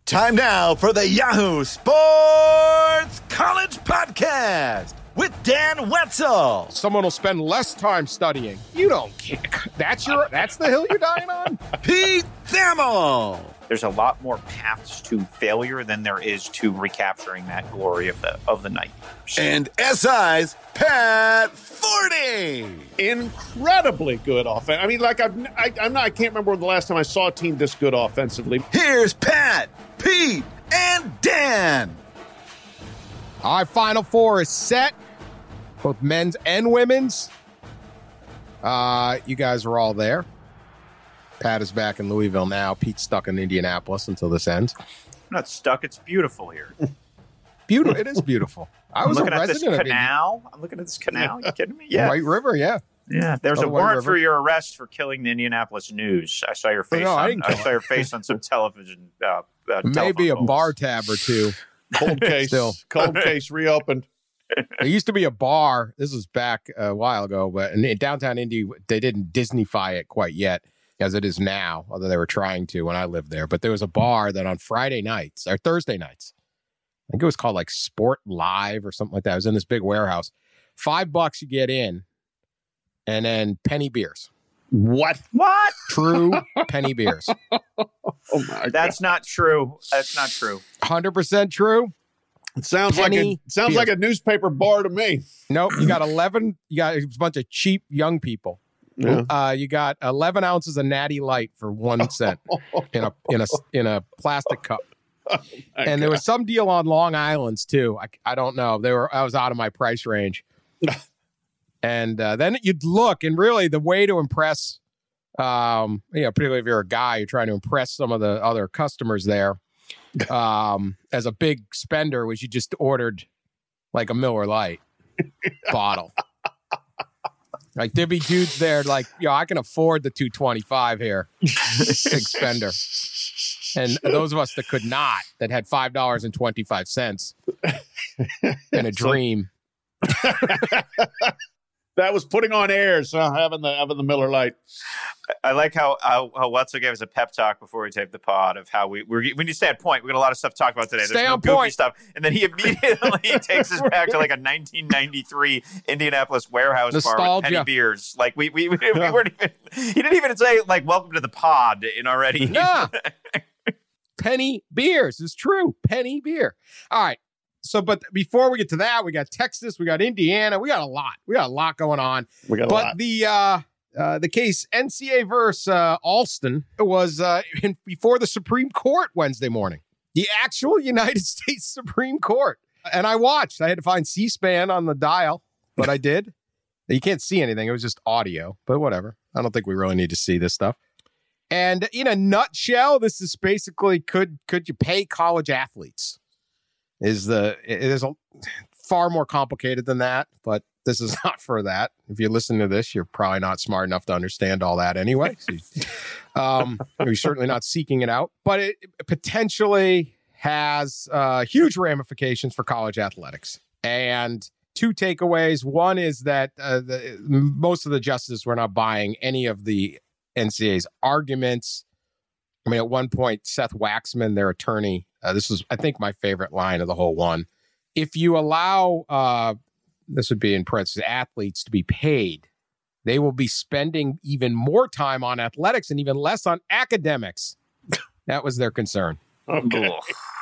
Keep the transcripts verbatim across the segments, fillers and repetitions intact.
Time now for the Yahoo Sports College Podcast with Dan Wetzel. Someone will spend less time studying. You don't care. That's your. That's the hill you're dying on? Pete Thamel. There's a lot more paths to failure than there is to recapturing that glory of the of the night. And S I's Pat Forty. Incredibly good offense. I mean, like I've, I, I'm not. I can't remember the last time I saw a team this good offensively. Here's Pat, Pete, and Dan. All right, Final Four is set, both men's and women's. Uh, you guys are all there. Pat is back in Louisville now. Pete's stuck in Indianapolis until this ends. I'm not stuck. It's beautiful here. Beautiful. It is beautiful. I was I'm looking a at this resident canal. I'm looking at this canal. You kidding me? Yeah. White River, yeah. Yeah. There's Oh, a the White warrant River. for your arrest for killing the Indianapolis News. I saw your face. no, I on, didn't I kill saw your face on some television. Uh, uh, Maybe a telephone bar poles. tab or two. Cold case, Still. cold case reopened. There used to be a bar. This was back a while ago, but in downtown Indy, they didn't Disneyfy it quite yet, as it is now, although they were trying to when I lived there. But there was a bar that on Friday nights or Thursday nights, I think it was called like Sport Live or something like that. It was in this big warehouse. Five bucks you get in, and then penny beers. What? What? True penny beers. Oh my God. That's not true. That's not true. one hundred percent true. It sounds like a penny sounds beer. like a newspaper bar to me. Nope. You got eleven. You got a bunch of cheap young people. Yeah. Uh, you got eleven ounces of Natty Light for one cent in a in a in a plastic cup. And there was some deal on Long Island's too. I, I don't know. They were I was out of my price range. And uh, then you'd look, and really the way to impress, um, you know, particularly if you're a guy, you're trying to impress some of the other customers there. Um, as a big spender, was you just ordered like a Miller Lite bottle. Like there'd be dudes there like, yo, I can afford the two twenty-five here. Big spender. And those of us that could not, that had five dollars and twenty-five cents and a dream. That was putting on airs, huh? having the having the Miller Lite. I like how how, how Wetzel gave us a pep talk before we taped the pod of how we we're, we need to stay on point. We got a lot of stuff to talk about today. There's Stay no on goofy point. stuff, and then he immediately takes us back to like a nineteen ninety-three Indianapolis warehouse bar with Nostalgia. penny beers. Like we we, we, we weren't even. He didn't even say like "Welcome to the pod" in already. Nah. Penny beers is true. Penny beer. All right. So, but before we get to that, we got Texas, we got Indiana, we got a lot. We got a lot going on. We got a But lot. the uh, uh, the case N C A A versus uh, Alston was uh, in, before the Supreme Court Wednesday morning. The actual United States Supreme Court. And I watched. I had to find C-SPAN on the dial, but I did. You can't see anything. It was just audio, but whatever. I don't think we really need to see this stuff. And in a nutshell, this is basically could could you pay college athletes? Is the it is a, far more complicated than that, but this is not for that. If you're listening to this, you're probably not smart enough to understand all that anyway. So you, um, you're certainly not seeking it out, but it potentially has uh, huge ramifications for college athletics. And two takeaways. One is that uh, the, most of the justices were not buying any of the N C A A's arguments. I mean, at one point, Seth Waxman, their attorney, uh, this was, I think, my favorite line of the whole one. If you allow, uh, this would be in parentheses, athletes to be paid, they will be spending even more time on athletics and even less on academics. That was their concern. Okay.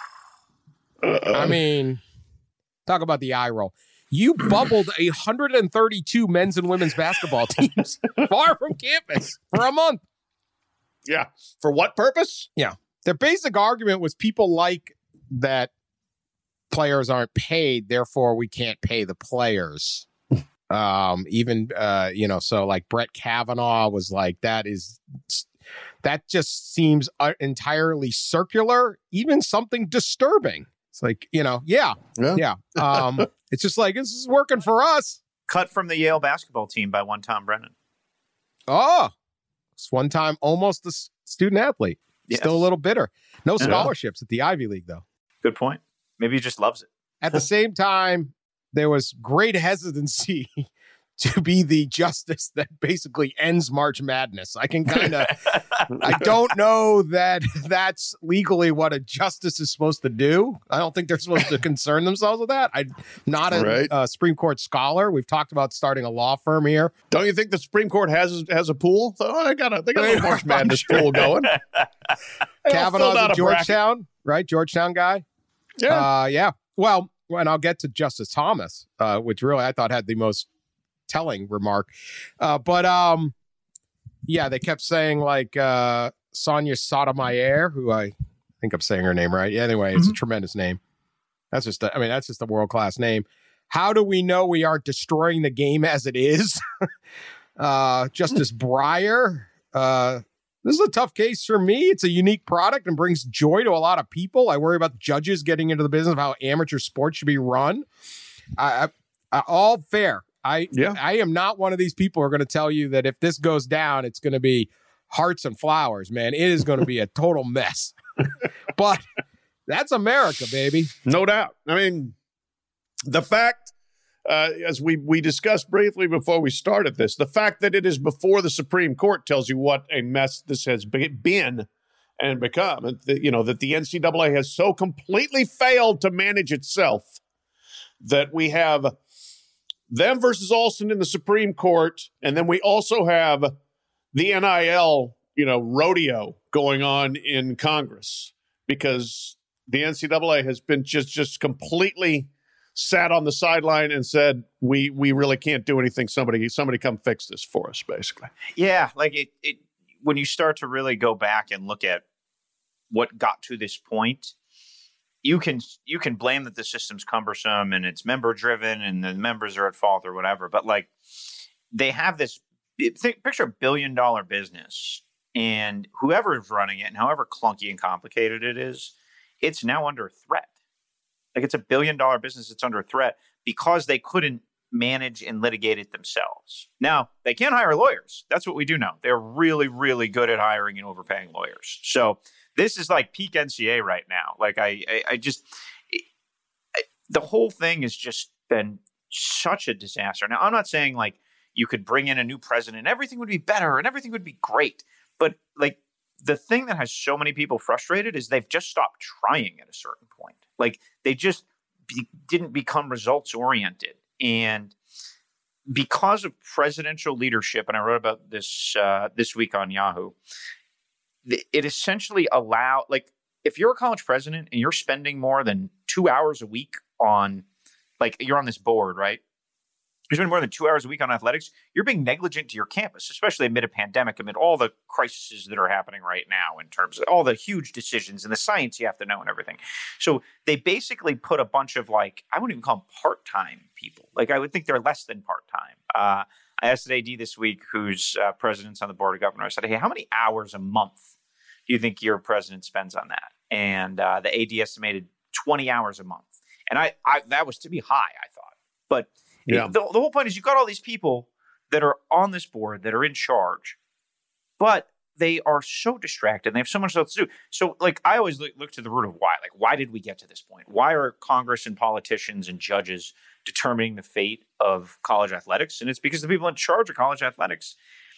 I mean, talk about the eye roll. You bubbled one hundred thirty-two men's and women's basketball teams far from campus for a month. Yeah. For what purpose? Yeah. Their basic argument was people like that players aren't paid, therefore we can't pay the players. um, even, uh, you know, so like Brett Kavanaugh was like, that is, that just seems uh, entirely circular, even something disturbing. It's like, you know, yeah, Yeah. yeah. Um, it's just like, this is working for us. Cut from the Yale basketball team by one Tom Brennan. Oh, it's one time almost a s- student athlete. Yes. Still a little bitter. No Yeah. scholarships at the Ivy League, though. Good point. Maybe he just loves it. At the same time, there was great hesitancy to be the justice that basically ends March Madness. I can kind of, I don't know that that's legally what a justice is supposed to do. I don't think they're supposed to concern themselves with that. I'm not a Right. uh, Supreme Court scholar. We've talked about starting a law firm here. Don't you think the Supreme Court has has a pool? Oh, I got a, they got a little March Madness pool going. They all filled Kavanaugh's out at a bracket. Georgetown, right? Georgetown guy. Yeah. Uh, yeah. Well, and I'll get to Justice Thomas, uh, which really I thought had the most telling remark. Uh, but um, yeah, they kept saying like uh, Sonia Sotomayor, who I think I'm saying her name right. Yeah, anyway, it's Mm-hmm. a tremendous name. That's just, a, I mean, that's just a world class name. How do we know we aren't destroying the game as it is? uh, Justice Breyer. Uh, this is a tough case for me. It's a unique product and brings joy to a lot of people. I worry about judges getting into the business of how amateur sports should be run. I, I, I all fair. I Yeah. I am not one of these people who are going to tell you that if this goes down, it's going to be hearts and flowers, man. It is going to be a total mess. But that's America, baby. No doubt. I mean, the fact, uh, as we, we discussed briefly before we started this, the fact that it is before the Supreme Court tells you what a mess this has be- been and become. And the, you know, that the N C double A has so completely failed to manage itself that we have them versus Alston in the Supreme Court, and then we also have the N I L, you know, rodeo going on in Congress because the N C double A has been just just completely sat on the sideline and said, we we really can't do anything. Somebody somebody come fix this for us, basically. Yeah, like it, it when you start to really go back and look at what got to this point, you can you can blame that the system's cumbersome and it's member driven and the members are at fault or whatever. But like they have this think, picture a billion dollar business, and whoever is running it and however clunky and complicated it is, it's now under threat. Like it's a billion dollar business that's under threat because they couldn't manage and litigate it themselves. Now, they can hire lawyers. That's what we do know. They're really, really good at hiring and overpaying lawyers. So this is like peak N C A A right now. Like I, I, I just, I, the whole thing has just been such a disaster. Now, I'm not saying like you could bring in a new president and everything would be better and everything would be great. But like the thing that has so many people frustrated is they've just stopped trying at a certain point. Like they just be, didn't become results oriented. And because of presidential leadership, and I wrote about this uh, this week on Yahoo, it essentially allowed, like, if you're a college president and you're spending more than two hours a week on, like, you're on this board, right? You're spending more than two hours a week on athletics, you're being negligent to your campus, especially amid a pandemic, amid all the crises that are happening right now in terms of all the huge decisions and the science you have to know and everything. So they basically put a bunch of, like, I wouldn't even call them part-time people. Like, I would think they're less than part-time. Uh, I asked A D this week, who's uh, president's on the board of governors, I said, hey, how many hours a month do you think your president spends on that? And uh, the A D estimated twenty hours a month. And I, I that was to be high, I thought. But Yeah. it, the, the whole point is you've got all these people that are on this board that are in charge, but they are so distracted. They have so much else to do. So, like, I always look, look to the root of why. Like, why did we get to this point? Why are Congress and politicians and judges determining the fate of college athletics? And it's because the people in charge of college athletics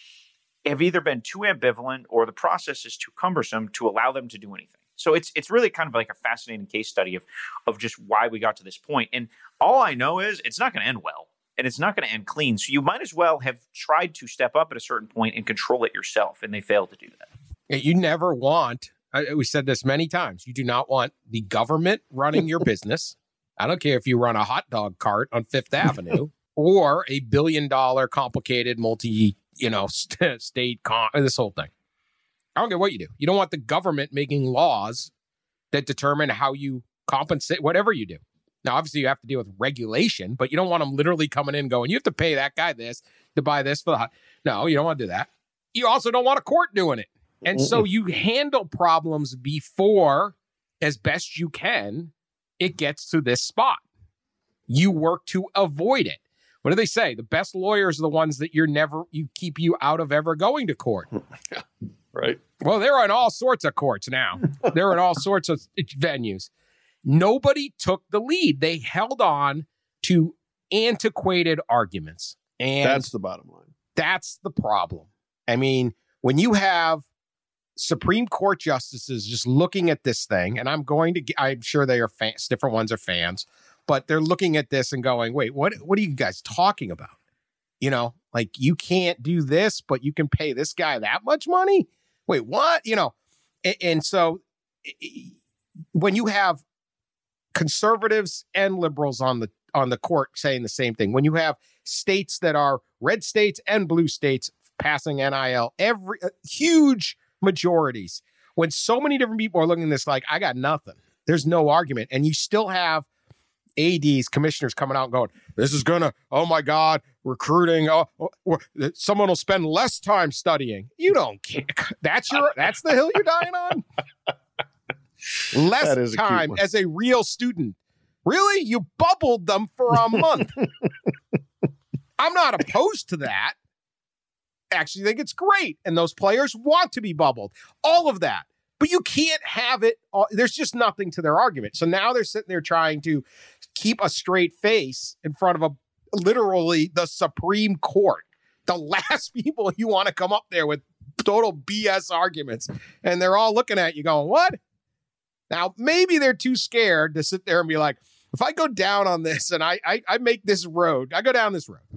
have either been too ambivalent or the process is too cumbersome to allow them to do anything. So it's it's really kind of like a fascinating case study of of just why we got to this point. And all I know is it's not going to end well, and it's not going to end clean. So you might as well have tried to step up at a certain point and control it yourself, and they failed to do that. Yeah, you never want, I, we said this many times, you do not want the government running your business. I don't care if you run a hot dog cart on Fifth Avenue or a billion dollar complicated multi, you know, st- state, con- this whole thing. I don't care what you do. You don't want the government making laws that determine how you compensate, whatever you do. Now, obviously, you have to deal with regulation, but you don't want them literally coming in going, you have to pay that guy this to buy this for the hot. No, you don't want to do that. You also don't want a court doing it. And Mm-mm. so you handle problems before, as best you can, it gets to this spot. You work to avoid it. What do they say? The best lawyers are the ones that you're never, you keep you out of ever going to court. Right. Well, they're in all sorts of courts now. They're in all sorts of venues. Nobody took the lead. They held on to antiquated arguments. And that's the bottom line. That's the problem. I mean, when you have Supreme Court justices just looking at this thing, and I'm going to, I'm sure they are fans, different ones are fans, but they're looking at this and going, wait, what, what are you guys talking about? You know, like you can't do this, but you can pay this guy that much money. Wait, what? You know, and, and so when you have conservatives and liberals on the, on the court saying the same thing, when you have states that are red states and blue states passing N I L, every uh, huge majorities, when so many different people are looking at this like, I got nothing, there's no argument, and you still have A Ds, commissioners coming out and going, this is gonna, oh my God, recruiting, oh, oh, someone will spend less time studying. You don't care. That's your, that's the hill you're dying on? Less time as a real student. Really? You bubbled them for a month. I'm not opposed to that. Actually think it's great. And those players want to be bubbled. All of that. But you can't have it. All, there's just nothing to their argument. So now they're sitting there trying to keep a straight face in front of a literally the Supreme Court. The last people you want to come up there with total B S arguments. And they're all looking at you going, what? Now, maybe they're too scared to sit there and be like, if I go down on this and I, I, I make this road, I go down this road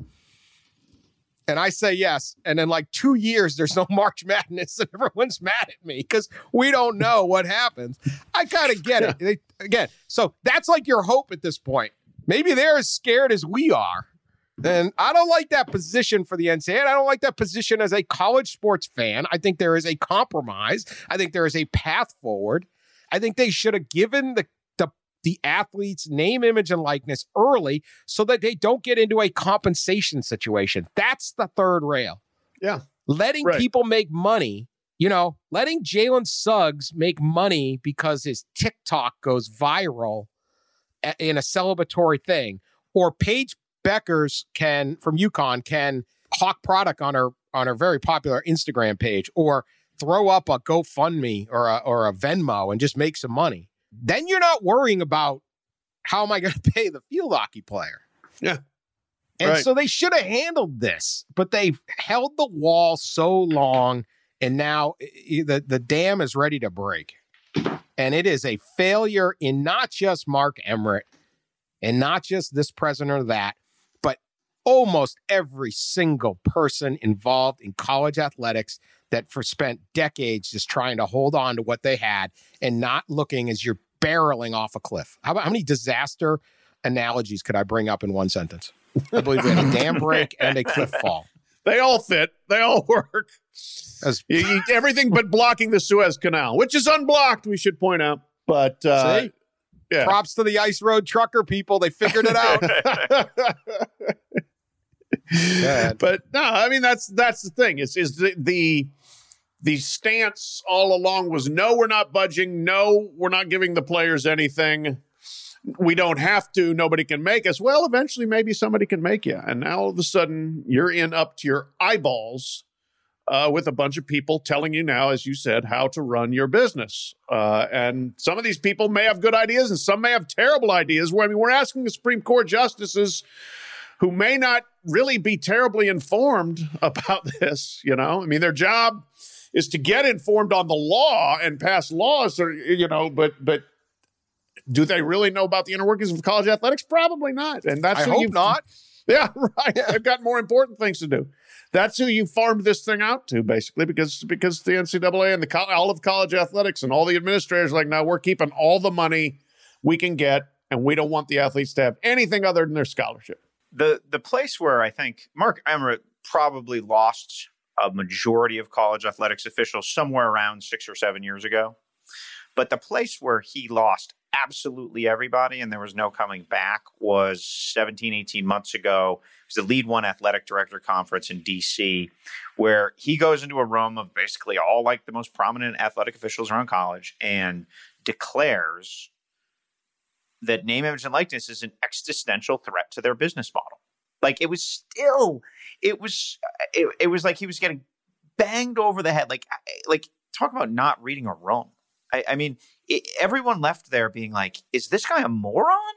and I say yes, and in like two years, there's no March Madness and everyone's mad at me because we don't know what happens. I kind of get it. They, again, so that's like your hope at this point. Maybe they're as scared as we are. And I don't like that position for the N C double A. I don't like that position as a college sports fan. I think there is a compromise. I think there is a path forward. I think they should have given the, the the athletes name, image, and likeness early so that they don't get into a compensation situation. That's the third rail. Yeah. Letting right. people make money, you know, letting Jalen Suggs make money because his TikTok goes viral in a celebratory thing, or Paige Beckers can, from UConn, can hawk product on her on her very popular Instagram page, or throw up a GoFundMe or a, or a Venmo and just make some money. Then you're not worrying about how am I going to pay the field hockey player. Yeah. And right. so they should have handled this, but they've held the wall so long, and now the, the dam is ready to break. And it is a failure in not just Mark Emmert and not just this president or that, but almost every single person involved in college athletics that for spent decades just trying to hold on to what they had and not looking as you're barreling off a cliff. How about how many disaster analogies could I bring up in one sentence? I believe we had a dam break and a cliff fall. They all fit. They all work. As, you, you, everything but blocking the Suez Canal, which is unblocked, we should point out. But uh, see? Yeah. Props to the Ice Road trucker people. They figured it out. But no, I mean, that's that's the thing is, is the, the the stance all along was no, we're not budging. No, we're not giving the players anything. We don't have to. Nobody can make us. Well, eventually, maybe somebody can make you. And now all of a sudden, you're in up to your eyeballs uh, with a bunch of people telling you now, as you said, how to run your business. Uh, and some of these people may have good ideas and some may have terrible ideas. Where I mean, we're asking the Supreme Court justices who may not really be terribly informed about this. You know, I mean, their job is to get informed on the law and pass laws, or, you know, but but. Do they really know about the inner workings of college athletics? Probably not. And that's I who hope you've, not. Yeah, right. They've got more important things to do. That's who you farmed this thing out to, basically, because because the N C double A and the all of college athletics and all the administrators are like, no, we're keeping all the money we can get, and we don't want the athletes to have anything other than their scholarship. The the place where I think Mark Emmert probably lost a majority of college athletics officials somewhere around six or seven years ago. But the place where he lost absolutely everybody and there was no coming back was seventeen, eighteen months ago. It was the Lead One Athletic Director Conference in D C, where he goes into a room of basically all like the most prominent athletic officials around college and declares that name, image, and likeness is an existential threat to their business model. Like it was still, it was, it, it was like he was getting banged over the head. Like, like talk about not reading a room. I, I mean, it, everyone left there being like, is this guy a moron?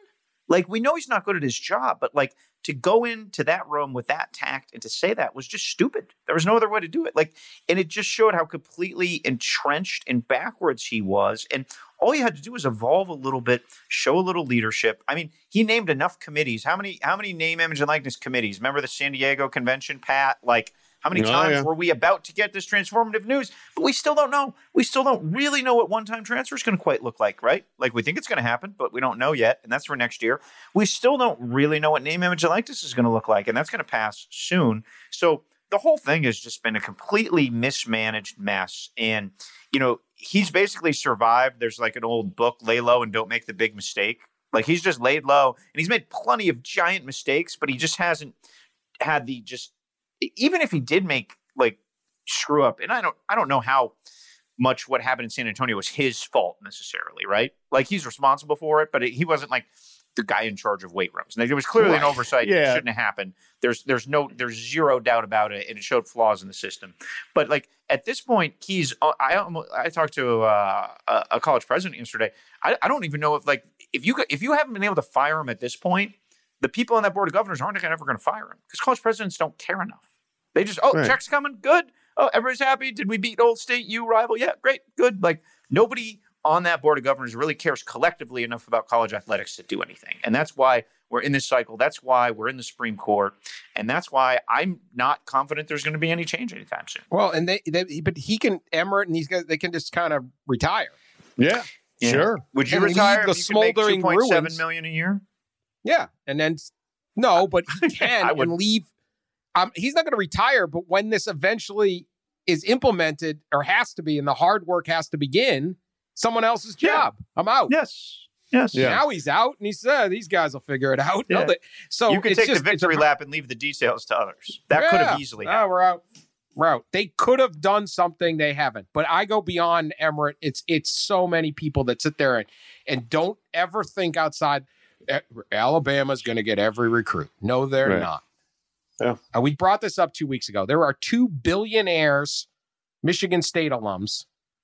Like, we know he's not good at his job, but like to go into that room with that tact and to say that was just stupid. There was no other way to do it. Like, and it just showed how completely entrenched and backwards he was. And all you had to do was evolve a little bit, show a little leadership. I mean, he named enough committees. How many, how many name, image, and likeness committees? Remember the San Diego convention, Pat? Like, how many Oh, times yeah. were we about to get this transformative news? But we still don't know. We still don't really know what one-time transfer is going to quite look like, right? Like, we think it's going to happen, but we don't know yet, and that's for next year. We still don't really know what name, image, and likeness is going to look like, and that's going to pass soon. So the whole thing has just been a completely mismanaged mess. And, you know, he's basically survived. There's like an old book, Lay Low and Don't Make the Big Mistake. Like, he's just laid low, and he's made plenty of giant mistakes, but he just hasn't had the just even if he did make like screw up, and I don't, I don't know how much what happened in San Antonio was his fault necessarily, right? Like, he's responsible for it, but it, he wasn't like the guy in charge of weight rooms. And there was clearly Right. an oversight. Yeah. That shouldn't have happened. There's, there's no, there's zero doubt about it, and it showed flaws in the system. But like at this point, he's. I almost, I talked to uh, a, a college president yesterday. I, I don't even know if like if you if you haven't been able to fire him at this point, the people on that board of governors aren't ever going to fire him because college presidents don't care enough. They just, oh, Right. check's coming, good. Oh, everybody's happy. Did we beat Old State U rival? Yeah, great, good. Like, nobody on that board of governors really cares collectively enough about college athletics to do anything. And that's why we're in this cycle. That's why we're in the Supreme Court. And that's why I'm not confident there's going to be any change anytime soon. Well, and they, they but he can Emmerich and these guys, they can just kind of retire. Yeah, Yeah. sure. Would you And retire leave the if you could make smoldering two point seven ruins. million a year? Yeah, and then no, but he can I would- and leave. Um, he's not going to retire, but when this eventually is implemented or has to be, and the hard work has to begin, someone else's Yeah. job. I'm out. Yes. Yes. Yeah. Now he's out, and he said these guys will figure it out. No, Yeah. they- so You could it's take just, the it's a- victory lap and leave the details to others. That could have Yeah. easily Oh, happened. we're out. We're out. They could have done something. They haven't. But I go beyond Emmerich. It's it's so many people that sit there and, and don't ever think outside. Eh, Alabama's going to get every recruit. No, they're Right. not. Yeah. Uh, we brought this up two weeks ago. There are two billionaires, Michigan State alums,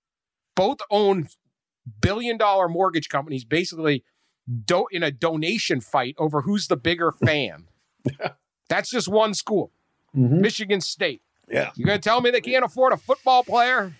both own billion dollar mortgage companies, basically do- in a donation fight over who's the bigger fan. That's just one school, Mhm. Michigan State. Yeah. You gonna tell me they can't afford a football player?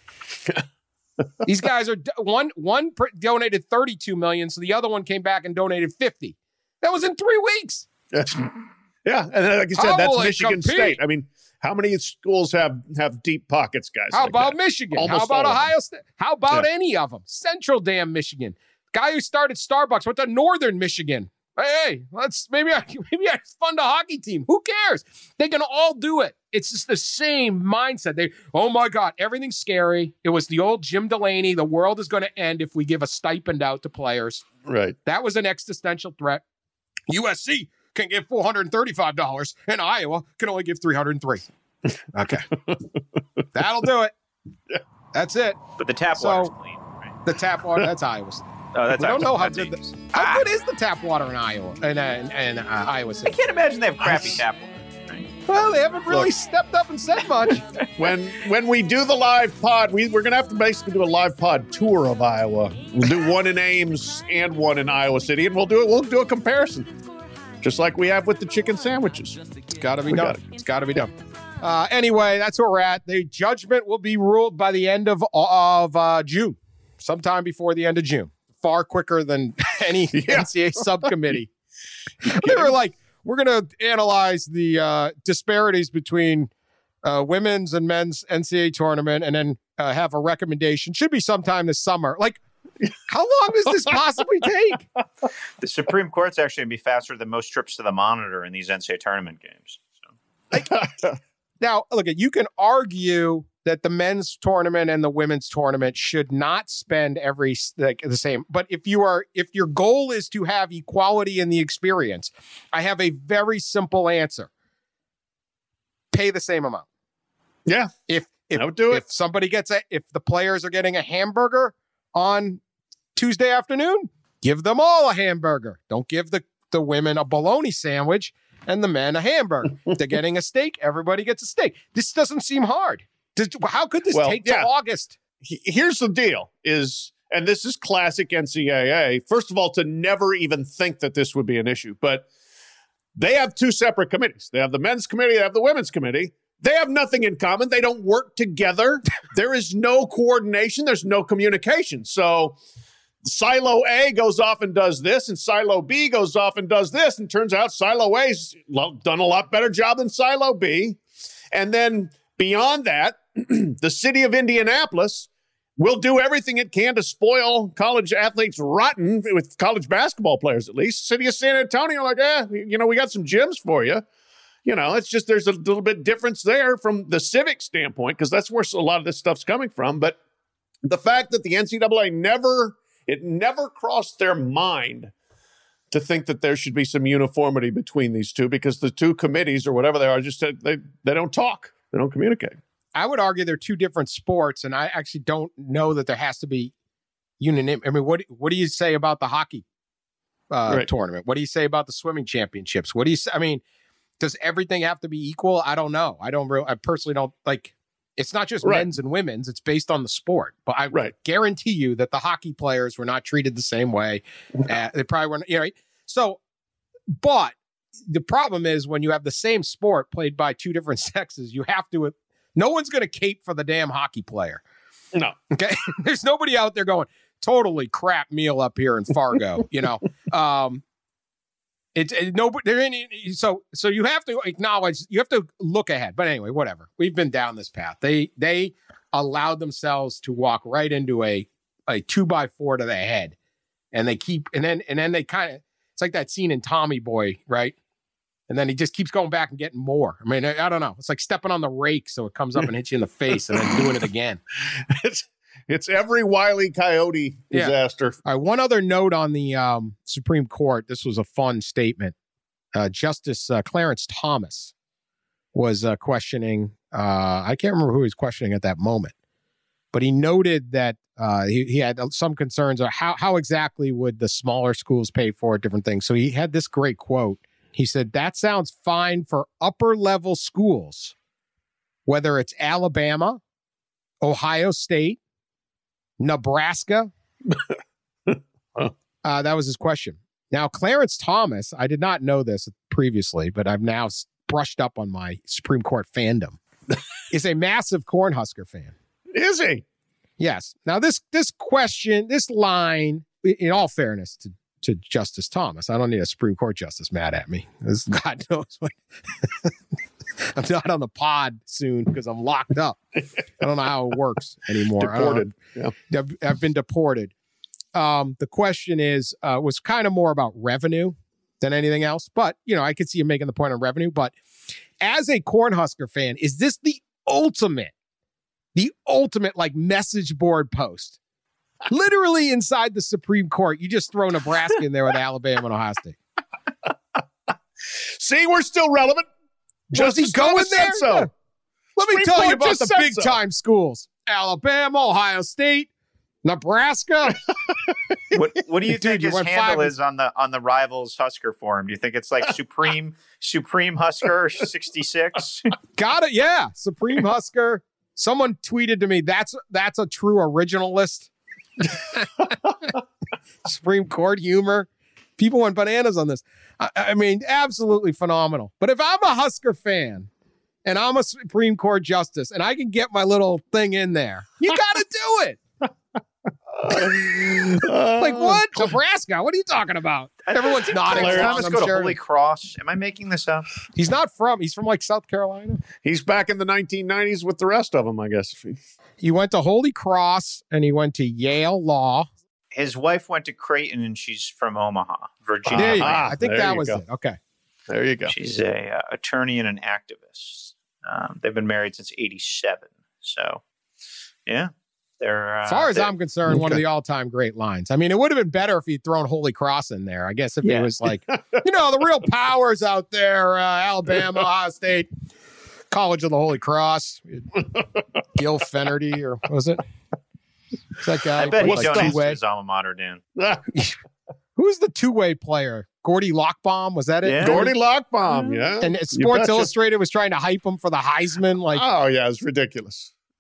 These guys are one one pr- donated thirty-two million, so the other one came back and donated fifty. That was in three weeks. Yeah, yeah. And then, like you said, How that's will they Michigan compete? State. I mean, how many schools have have deep pockets, guys? How like about that? Michigan? How Almost about all of Ohio State? How about Yeah. any of them? Central damn Michigan. Guy who started Starbucks went to Northern Michigan. Hey, hey, let's maybe I maybe I fund a hockey team. Who cares? They can all do it. It's just the same mindset. They, oh my God, everything's scary. It was the old Jim Delaney. The world is going to end if we give a stipend out to players. Right. That was an existential threat. U S C can give four hundred thirty-five dollars, and Iowa can only give three hundred three. Okay, that'll do it. That's it. But the tap So- water's clean. Right? The tap water. That's Iowa State. Oh, that's We don't know how that's good. Ames. The, how good is the tap water in Iowa and uh, and, uh, Iowa I State? can't imagine they have crappy I- tap water. Right? Well, they haven't really Look. stepped up and said much. When when we do the live pod, we, we're going to have to basically do a live pod tour of Iowa. We'll do one in Ames and one in Iowa City, and we'll do it. We'll do a comparison, just like we have with the chicken sandwiches. It's got to be We done. got it. It's got to be done. Uh, anyway, that's where we're at. The judgment will be ruled by the end of of uh, June, sometime before the end of June. Far quicker than any Yeah. N C A A subcommittee. They were like, we're going to analyze the uh, disparities between uh, women's and men's N C A A tournament and then uh, have a recommendation. Should be sometime this summer. Like, how long does this possibly take? The Supreme Court's actually going to be faster than most trips to the monitor in these N C A A tournament games. So. Now, look, you can argue that the men's tournament and the women's tournament should not spend every like the same. But if you are, if your goal is to have equality in the experience, I have a very simple answer: pay the same amount. Yeah, If if I would do it. if somebody gets a, if the players are getting a hamburger on Tuesday afternoon, give them all a hamburger. Don't give the the women a bologna sandwich and the men a hamburger. If they're getting a steak, everybody gets a steak. This doesn't seem hard. Does- how could this Well, take till yeah. August? He- Here's the deal: is and this is classic N C double A, first of all, to never even think that this would be an issue. But they have two separate committees. They have the men's committee, they have the women's committee. They have nothing in common. They don't work together. There is no coordination. There's no communication. So Silo A goes off and does this, and Silo B goes off and does this, and turns out Silo A's done a lot better job than Silo B. And then beyond that, the city of Indianapolis will do everything it can to spoil college athletes rotten, with college basketball players at least. City of San Antonio, like, eh, you know, we got some gyms for you. You know, it's just there's a little bit difference there from the civic standpoint, because that's where a lot of this stuff's coming from. But the fact that the N C double A never, it never crossed their mind to think that there should be some uniformity between these two, because the two committees or whatever they are, just they they don't talk, they don't communicate. I would argue they're two different sports, and I actually don't know that there has to be unanimity. I mean, what what do you say about the hockey uh, right. tournament? What do you say about the swimming championships? What do you say? I mean, does everything have to be equal? I don't know. I don't really, I personally don't like, it's not just right. men's and women's, it's based on the sport. But I right. guarantee you that the hockey players were not treated the same way. Uh, they probably weren't, you know, right? So, but the problem is when you have the same sport played by two different sexes, you have to, no one's going to cape for the damn hockey player. No. Okay. There's nobody out there going, totally crap meal up here in Fargo, you know? Um, It's it, no, there any so so you have to acknowledge, you have to look ahead. But anyway, whatever. We've been down this path. They they allowed themselves to walk right into a a two by four to the head, and they keep and then and then they kind of, it's like that scene in Tommy Boy, right? And then he just keeps going back and getting more. I mean, I, I don't know. It's like stepping on the rake so it comes up and hits you in the face, and then doing it again. It's It's every Wile E. Coyote disaster. Yeah. All right, one other note on the um, Supreme Court. This was a fun statement. Uh, Justice uh, Clarence Thomas was uh, questioning, uh, I can't remember who he was questioning at that moment, but he noted that uh, he, he had some concerns of how, how exactly would the smaller schools pay for it, different things. So he had this great quote. He said, "That sounds fine for upper level schools, whether it's Alabama, Ohio State, Nebraska." uh, that was his question. Now, Clarence Thomas, I did not know this previously, but I've now brushed up on my Supreme Court fandom, is a massive Cornhusker fan. Is he? Yes. Now, this this question, this line, in all fairness to, to Justice Thomas, I don't need a Supreme Court justice mad at me. This, God knows what. I'm not on the pod soon because I'm locked up. I don't know how it works anymore. Deported. Yeah. I've, I've been deported. Um, the question is, uh, was kind of more about revenue than anything else. But, you know, I could see you making the point on revenue. But as a Cornhusker fan, is this the ultimate, the ultimate like message board post? Literally inside the Supreme Court, you just throw Nebraska in there with Alabama and Ohio State. See, we're still relevant. Was he going there? So. Yeah. Let me Supreme tell Court you about the big so. time schools. Alabama, Ohio State, Nebraska. What what do you Dude, think you his went handle five- is on the on the Rivals Husker forum? Do you think it's like Supreme Supreme Husker sixty-six? Got it. Yeah. Supreme Husker. Someone tweeted to me, that's that's a true originalist. Supreme Court humor. People went bananas on this. I, I mean, absolutely phenomenal. But if I'm a Husker fan and I'm a Supreme Court justice and I can get my little thing in there, you got to do it. Like what? Nebraska? What are you talking about? Everyone's nodding. Did along, Thomas I'm go to sure. Holy Cross? Am I making this up? He's not from, he's from like South Carolina. He's back in the nineteen nineties with the rest of them, I guess. He went to Holy Cross and he went to Yale Law. His wife went to Creighton, and she's from Omaha, Virginia. There you go. Ah, I think there that you was go. it. Okay. There you go. She's a uh, attorney and an activist. Um, they've been married since eighty-seven. So, yeah. They're, uh, As far as they're- I'm concerned, one of the all-time great lines. I mean, it would have been better if he'd thrown Holy Cross in there. I guess if Yeah. he was like, you know, the real powers out there, uh, Alabama, Ohio State, College of the Holy Cross, Gil Fenerty, or what was it? Who's that guy? I bet he Played, like, donates to two-way. his alma mater, Dan. Who's the two-way player? Gordy Lockbaum, was that it? Yeah. Gordy Lockbaum, yeah. And You Sports betcha. Illustrated was trying to hype him for the Heisman. Like, Oh, yeah, it's ridiculous.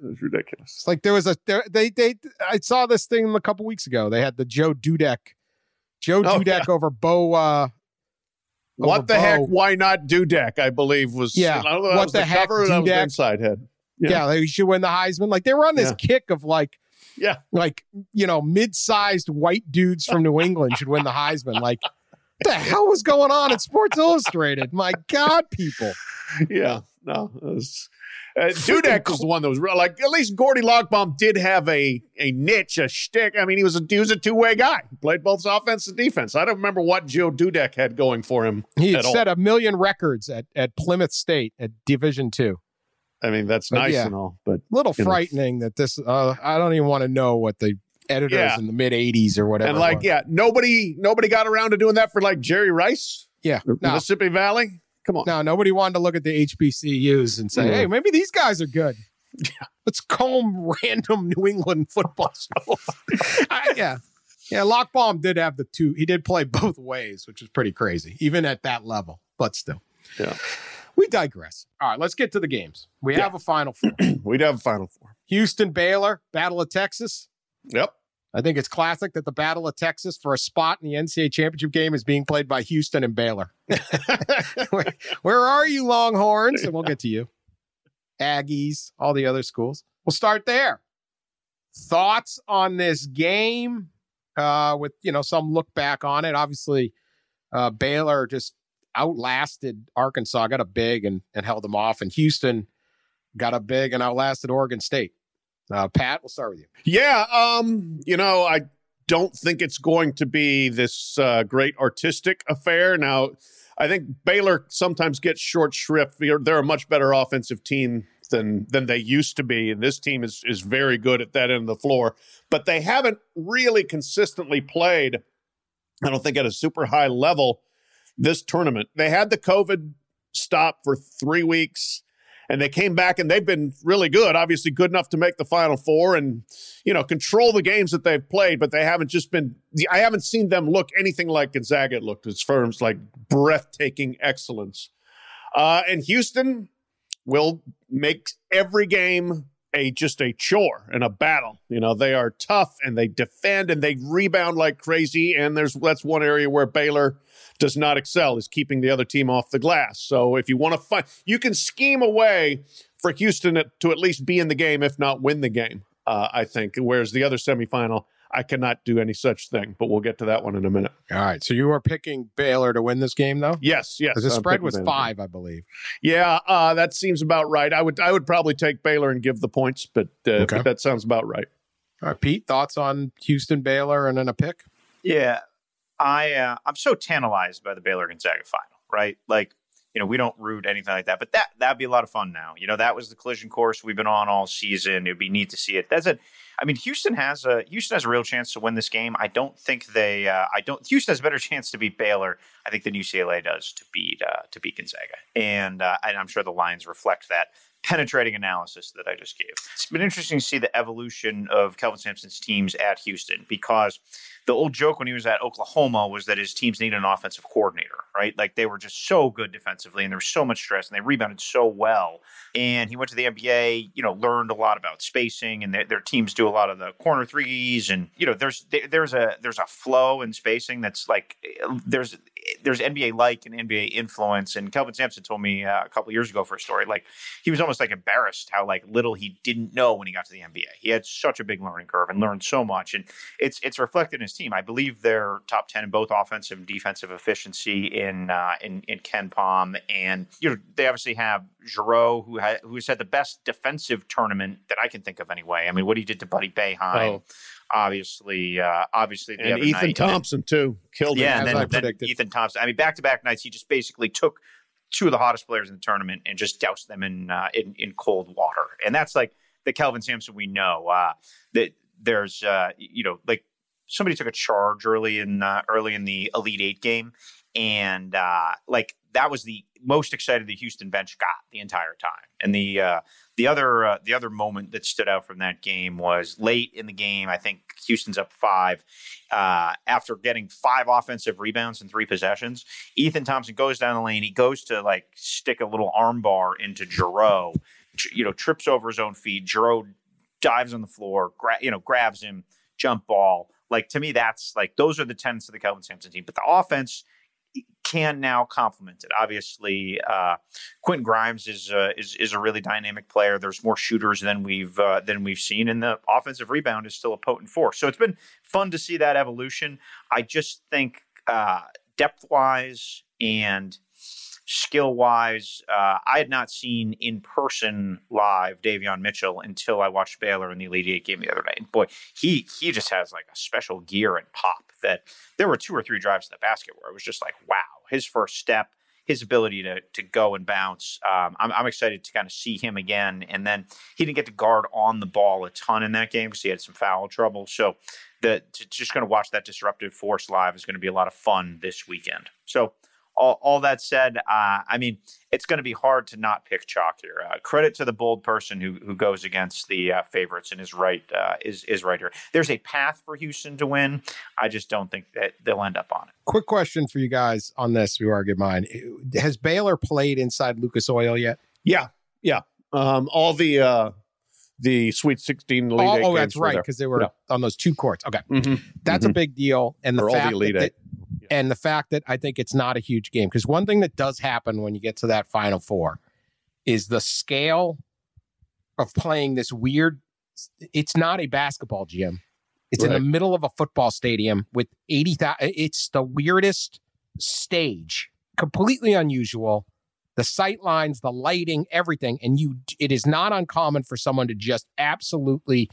It was ridiculous. It's like there was a there, they they I saw this thing a couple weeks ago. They had the Joe Dudek, Joe Oh, Dudek yeah. over Bo. Uh, What over the heck? Bo. Why not Dudek? I believe was Yeah. I don't know, that What was the the, heck, cover. Or that was the Dudek? inside head. Yeah, Yeah. they should win the Heisman. Like they were on this Yeah. kick of like Yeah. like you know mid-sized white dudes from New England should win the Heisman. Like what the hell was going on at Sports Illustrated? My God, people. Yeah, no, it was, uh, Dudek was the one that was real. Like at least Gordy Lockbaum did have a a niche, a shtick. I mean, he was a he was a two way guy. He played both offense and defense. I don't remember what Joe Dudek had going for him. He at set all. a million records at at Plymouth State at Division Two. I mean, that's But nice yeah. and all, but Little You know. frightening that this. Uh, I don't even want to know what the editors Yeah. in the mid eighties or whatever. and like was. yeah, nobody nobody got around to doing that for like Jerry Rice, yeah, no, Mississippi Valley. Come on, no, nobody wanted to look at the H B C Us and say, Yeah. "Hey, maybe these guys are good." Let's comb random New England football schools. I, yeah, yeah. Lockbaum did have the two. He did play both ways, which is pretty crazy, even at that level. But still, Yeah. We digress. All right, let's get to the games. We Yeah. have a Final Four. we'd have a Final Four. Houston, Baylor, Battle of Texas. Yep. I think it's classic that the Battle of Texas for a spot in the N C A A championship game is being played by Houston and Baylor. where, where are you, Longhorns? And we'll get to you. Aggies, all the other schools. We'll start there. Thoughts on this game uh, with, you know, some look back on it. Obviously, uh, Baylor just outlasted Arkansas, got a big and, and held them off. And Houston got a big and outlasted Oregon State. Uh, Pat, we'll start with you. Yeah, um, you know, I don't think it's going to be this uh, great artistic affair. Now, I think Baylor sometimes gets short shrift. They're, they're a much better offensive team than than they used to be, and this team is is very good at that end of the floor. But they haven't really consistently played, I don't think, at a super high level this tournament. They had the COVID stop for three weeks. And they came back and they've been really good, obviously good enough to make the Final Four and, you know, control the games that they've played, but they haven't just been, I haven't seen them look anything like Gonzaga looked as firms like breathtaking excellence. Uh, and Houston will make every game a just a chore and a battle. You know, they are tough and they defend and they rebound like crazy. And there's that's one area where Baylor does not excel, is keeping the other team off the glass. So if you want to find, you can scheme a way for Houston to at least be in the game, if not win the game, uh, I think. Whereas the other semifinal, I cannot do any such thing, but we'll get to that one in a minute. All right. So you are picking Baylor to win this game, though? Yes, yes. Because the I'm spread picking was Baylor. five, I believe. Yeah, uh, that seems about right. I would I would probably take Baylor and give the points, but, uh, Okay. but that sounds about right. All right, Pete, thoughts on Houston, Baylor, and then a pick? Yeah, I uh, I'm so tantalized by the Baylor Gonzaga final, right? Like, you know, we don't root anything like that, but that that'd be a lot of fun now. You know, that was the collision course we've been on all season. It'd be neat to see it. That's it. I mean, Houston has a Houston has a real chance to win this game. I don't think they. Uh, I don't. Houston has a better chance to beat Baylor, I think, than U C L A does to beat uh, to beat Gonzaga, and uh, and I'm sure the lines reflect that penetrating analysis that I just gave. It's been interesting to see the evolution of Kelvin Sampson's teams at Houston, because the old joke when he was at Oklahoma was that his teams needed an offensive coordinator, right? Like they were just so good defensively and there was so much stress and they rebounded so well. And he went to the N B A, you know, learned a lot about spacing, and their, their teams do a lot of the corner threes. And, you know, there's there's a there's a flow in spacing that's like there's there's N B A like and N B A influence. And Kelvin Sampson told me uh, a couple of years ago for a story, like he was almost like embarrassed how like little he didn't know when he got to the N B A. He had such a big learning curve and learned so much. And it's it's reflected in his team. I believe they're top ten in both offensive and defensive efficiency in uh, in in Ken Pom, and you know they obviously have Giroux, who ha- who has had the best defensive tournament that I can think of anyway. I mean, what he did to Buddy Boeheim, Oh. obviously, uh, obviously the And other Ethan night. Thompson, too, killed Yeah, it. and as then, I then predicted. Ethan Thompson. I mean, back to back nights, he just basically took two of the hottest players in the tournament and just doused them in uh, in, in cold water, and that's like the Kelvin Sampson we know. Uh, that there's, uh, you know, like. Somebody took a charge early in uh, early in the Elite Eight game, and uh, like that was the most excited the Houston bench got the entire time. And the uh, the other uh, the other moment that stood out from that game was late in the game. I think Houston's up five uh, after getting five offensive rebounds in three possessions. Ethan Thompson goes down the lane. He goes to like stick a little arm bar into Giroux. you know, trips over his own feet. Giroux dives on the floor, gra- you know, grabs him, jump ball. Like, to me, that's like, those are the tenets of the Kelvin Sampson team. But the offense can now complement it. Obviously, uh, Quentin Grimes is, uh, is is a really dynamic player. There's more shooters than we've uh, than we've seen, and the offensive rebound is still a potent force. So it's been fun to see that evolution. I just think uh, depth wise and skill wise, uh, I had not seen in person live Davion Mitchell until I watched Baylor in the Elite Eight game the other night. And boy, he he just has like a special gear and pop that there were two or three drives to the basket where it was just like, wow, his first step, his ability to to go and bounce. Um, I'm, I'm excited to kind of see him again. And then he didn't get to guard on the ball a ton in that game because he had some foul trouble. So the to, just going to watch that disruptive force live is going to be a lot of fun this weekend. So all, all that said, uh, I mean, it's going to be hard to not pick chalk here. Uh, credit to the bold person who who goes against the uh, favorites and is right uh, is is right here. There's a path for Houston to win. I just don't think that they'll end up on it. Quick question for you guys on this before I get mine. Has Baylor played inside Lucas Oil yet? Yeah, yeah. Um, all the uh, the Sweet sixteen Elite Oh, Eight oh games that's were right, there. because they were Yeah. on those two courts. Okay, Mhm. that's Mhm. a big deal. And the Or all the fact Elite that, Eight. and the fact that I think it's not a huge game, because one thing that does happen when you get to that Final Four is the scale of playing this weird. It's not a basketball gym. It's in Right. the middle of a football stadium with eighty thousand. It's the weirdest stage, completely unusual. The sight lines, the lighting, everything. And you, it is not uncommon for someone to just absolutely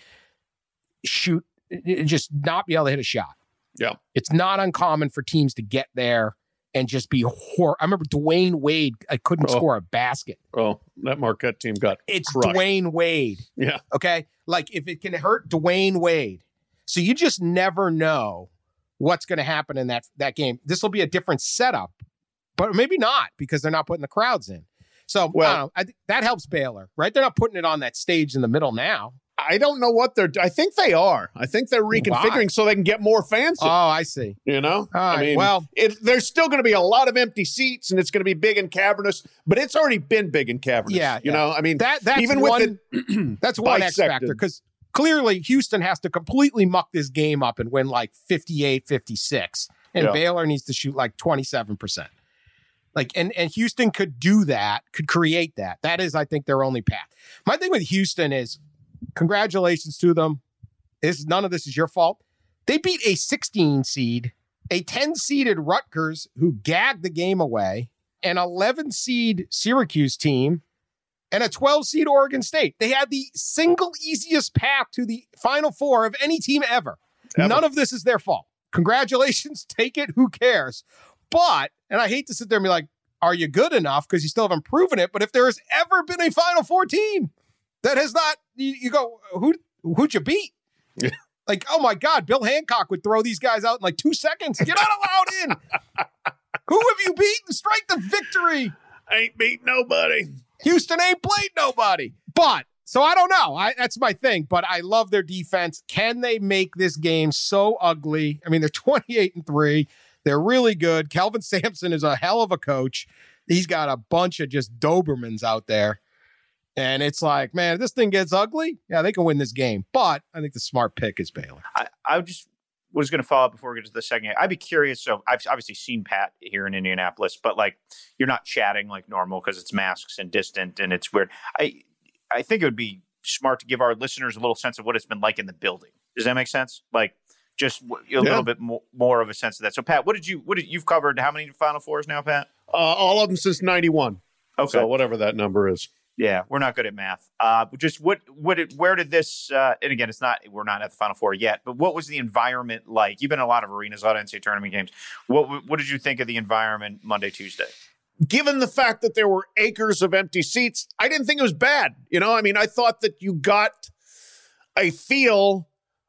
shoot, just not be able to hit a shot. Yeah. It's not uncommon for teams to get there and just be hor. I remember Dwayne Wade, I couldn't Oh. score a basket. Oh, that Marquette team got It's crushed. Dwayne Wade. Yeah. Okay. Like, if it can hurt Dwayne Wade. So you just never know what's going to happen in that, that game. This will be a different setup, but maybe not because they're not putting the crowds in. So Well- I don't know, I think that helps Baylor, right? They're not putting it on that stage in the middle now. I don't know what they're. I think they are. I think they're Why? reconfiguring so they can get more fans. in, Oh, I see. you know, All right. I mean, well, it, there's still going to be a lot of empty seats, and it's going to be big and cavernous. But it's already been big and cavernous. Yeah, you yeah. know, I mean, that that's even one, with the that's one X factor, bisected. because clearly Houston has to completely muck this game up and win like fifty-eight, fifty-six, and Yeah. Baylor needs to shoot like twenty-seven percent. Like, and, and Houston could do that, could create that. That is, I think, their only path. My thing with Houston is, congratulations to them. This, none of this is your fault. They beat a sixteen seed, a ten seeded Rutgers who gagged the game away, an eleven seed Syracuse team, and a twelve seed Oregon State. They had the single easiest path to the Final Four of any team ever. Ever. None of this is their fault. Congratulations. Take it. Who cares? But, and I hate to sit there and be like, are you good enough? Because you still haven't proven it. But if there has ever been a Final Four team that has not, you, you go, who, who'd you beat? Yeah. Like, oh my God, Bill Hancock would throw these guys out in like two seconds. You're not allowed in. Who have you beaten? Strike the victory. ain't beat nobody. Houston ain't played nobody. But, so I don't know. I, that's my thing. But I love their defense. Can they make this game so ugly? I mean, they're twenty-eight and three. They're really good. Kelvin Sampson is a hell of a coach. He's got a bunch of just Dobermans out there. And it's like, man, if this thing gets ugly, yeah, they can win this game. But I think the smart pick is Baylor. I, I just was going to follow up before we get to the second game. I'd be curious. So I've obviously seen Pat here in Indianapolis, but like you're not chatting like normal because it's masks and distant and it's weird. I I think it would be smart to give our listeners a little sense of what it's been like in the building. Does that make sense? Like just w- a Yeah. little bit more, more of a sense of that. So Pat, what did you what did you've covered? How many Final Fours now, Pat? Uh, all of them since ninety-one. Okay. So whatever that number is. Yeah, we're not good at math. Uh, just what, what, it, where did this? Uh, and again, it's not. We're not at the Final Four yet. But what was the environment like? You've been in a lot of arenas, a lot of N C A A tournament games. What, what did you think of the environment Monday, Tuesday? Given the fact that there were acres of empty seats, I didn't think it was bad. You know, I mean, I thought that you got a feel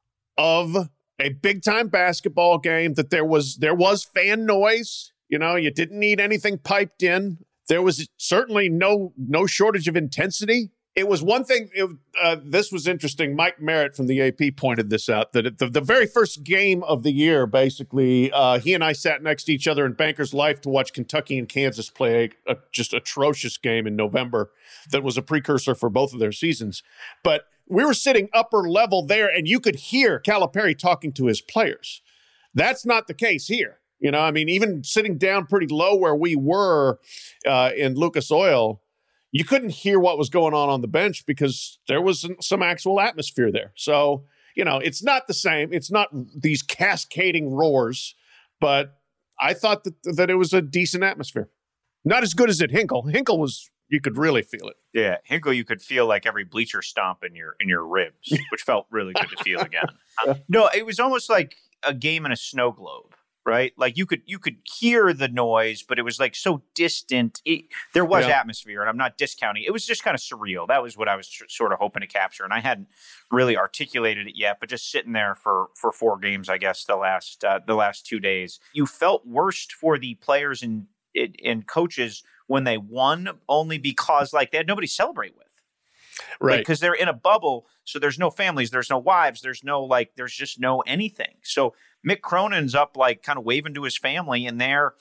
of a big time basketball game. That there was there was fan noise. You know, you didn't need anything piped in. There was certainly no no shortage of intensity It was one thing. It, uh, this was interesting. Mike Merritt from the A P pointed this out, that at the, the very first game of the year, basically, uh, he and I sat next to each other in Banker's Life to watch Kentucky and Kansas play a, a just atrocious game in November that was a precursor for both of their seasons. But we were sitting upper level there, and you could hear Calipari talking to his players. That's not the case here. You know, I mean, even sitting down pretty low where we were uh, in Lucas Oil, you couldn't hear what was going on on the bench because there was some actual atmosphere there. So, you know, it's not the same. It's not these cascading roars, but I thought that, that it was a decent atmosphere. Not as good as at Hinkle. Hinkle was, you could really feel it. Yeah, Hinkle, you could feel like every bleacher stomp in your in your ribs, which felt really good to feel again. Uh, no, it was almost like a game in a snow globe. Right, like you could you could hear the noise, but it was like so distant. It, there was yeah. atmosphere, and I'm not discounting. It was just kind of surreal. That was what I was tr- sort of hoping to capture, and I hadn't really articulated it yet. But just sitting there for for four games, I guess the last uh, the last two days, you felt worst for the players and and coaches when they won, only because like they had nobody to celebrate with. Right. Because they're in a bubble, so there's no families, there's no wives, there's no like, there's just no anything. So Mick Cronin's up, like, kind of waving to his family, and they're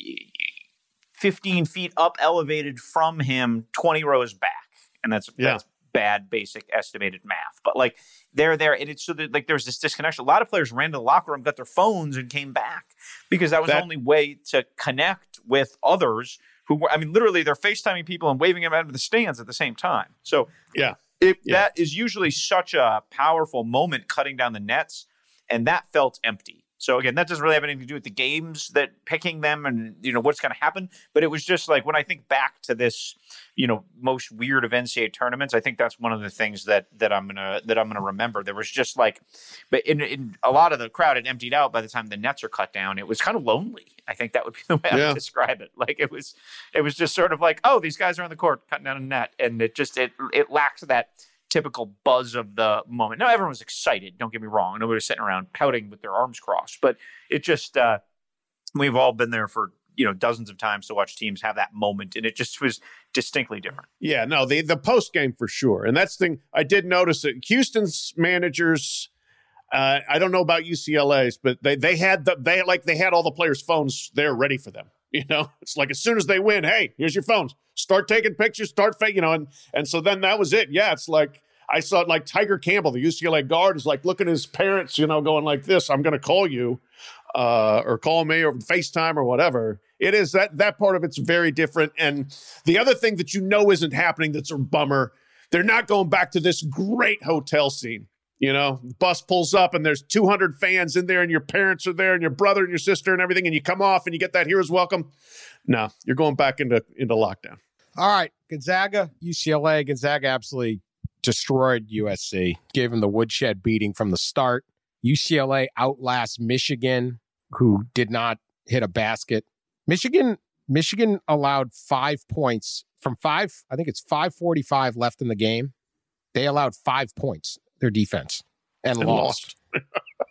fifteen feet up, elevated from him, twenty rows back, and that's yeah. that's bad basic estimated math. But like they're there, and it's so that like there's this disconnection. A lot of players ran to the locker room, got their phones, and came back because that was that, the only way to connect with others. Who were, I mean, literally, they're FaceTiming people and waving them out of the stands at the same time. So, yeah, it, yeah. that is usually such a powerful moment cutting down the nets, and that felt empty. So again, that doesn't really have anything to do with the games that picking them and, you know, what's going to happen. But it was just like when I think back to this, you know, most weird of N C double A tournaments, I think that's one of the things that that I'm gonna that I'm gonna remember. There was just like, but in, in a lot of the crowd had emptied out by the time the nets are cut down. It was kind of lonely. I think that would be the way yeah. I would describe it. Like it was, it was just sort of like, oh, these guys are on the court cutting down a net, and it just it it lacks that typical buzz of the moment. Now, everyone was excited. Don't get me wrong. Nobody was sitting around pouting with their arms crossed. But it just, uh, we've all been there for, you know, dozens of times to watch teams have that moment. And it just was distinctly different. Yeah, no, the, the post game for sure. And that's the thing. I did notice that Houston's managers, uh, I don't know about U C L A's, but they, they had the, they like they had all the players' phones there ready for them. You know, it's like as soon as they win, hey, here's your phones. Start taking pictures, start, you know, and and so then that was it. Yeah, it's like I saw it like Tiger Campbell, the U C L A guard, is like looking at his parents, you know, going like this, I'm going to call you uh, or call me or FaceTime or whatever. It is that that part of it's very different. And the other thing that you know isn't happening that's a bummer, they're not going back to this great hotel scene. You know, the bus pulls up and there's two hundred fans in there and your parents are there and your brother and your sister and everything. And you come off and you get that hero's welcome. No, you're going back into, into lockdown. All right. Gonzaga, U C L A. Gonzaga absolutely destroyed U S C. Gave them the woodshed beating from the start. U C L A outlasts Michigan, who did not hit a basket. Michigan, Michigan allowed five points from five. I think it's five forty-five left in the game. They allowed five points. Their defense and, and lost. lost.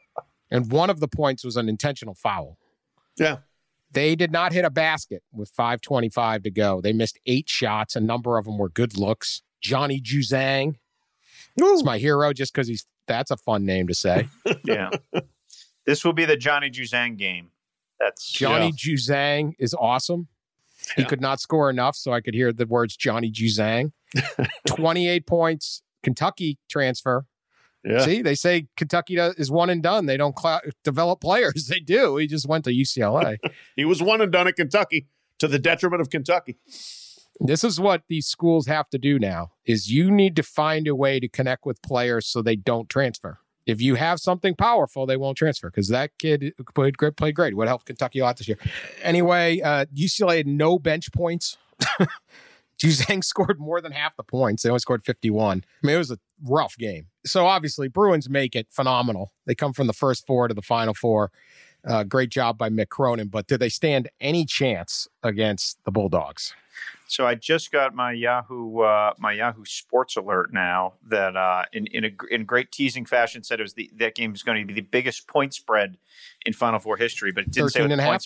And one of the points was an intentional foul. Yeah. They did not hit a basket with five twenty-five to go. They missed eight shots. A number of them were good looks. Johnny Juzang is my hero just because he's that's a fun name to say. Yeah. This will be the Johnny Juzang game. That's Johnny yeah. Juzang is awesome. He Yeah. could not score enough, so I could hear the words Johnny Juzang. twenty-eight points. Kentucky transfer. Yeah. See, they say Kentucky does, is one and done. They don't cl- develop players. They do. He just went to U C L A. He was one and done at Kentucky to the detriment of Kentucky. This is what these schools have to do now is you need to find a way to connect with players so they don't transfer. If you have something powerful, they won't transfer because that kid played great, played great. What helped Kentucky a lot this year. Anyway, uh, U C L A had no bench points. Juzang scored more than half the points. They only scored fifty-one. I mean, it was a rough game. So obviously, Bruins make it phenomenal. They come from the first four to the final four. Uh, great job by Mick Cronin. But do they stand any chance against the Bulldogs? So I just got my Yahoo uh, my Yahoo Sports alert now that uh, in in a in great teasing fashion said it was the that game is going to be the biggest point spread in Final Four history, but it didn't say what and the a point half? spread.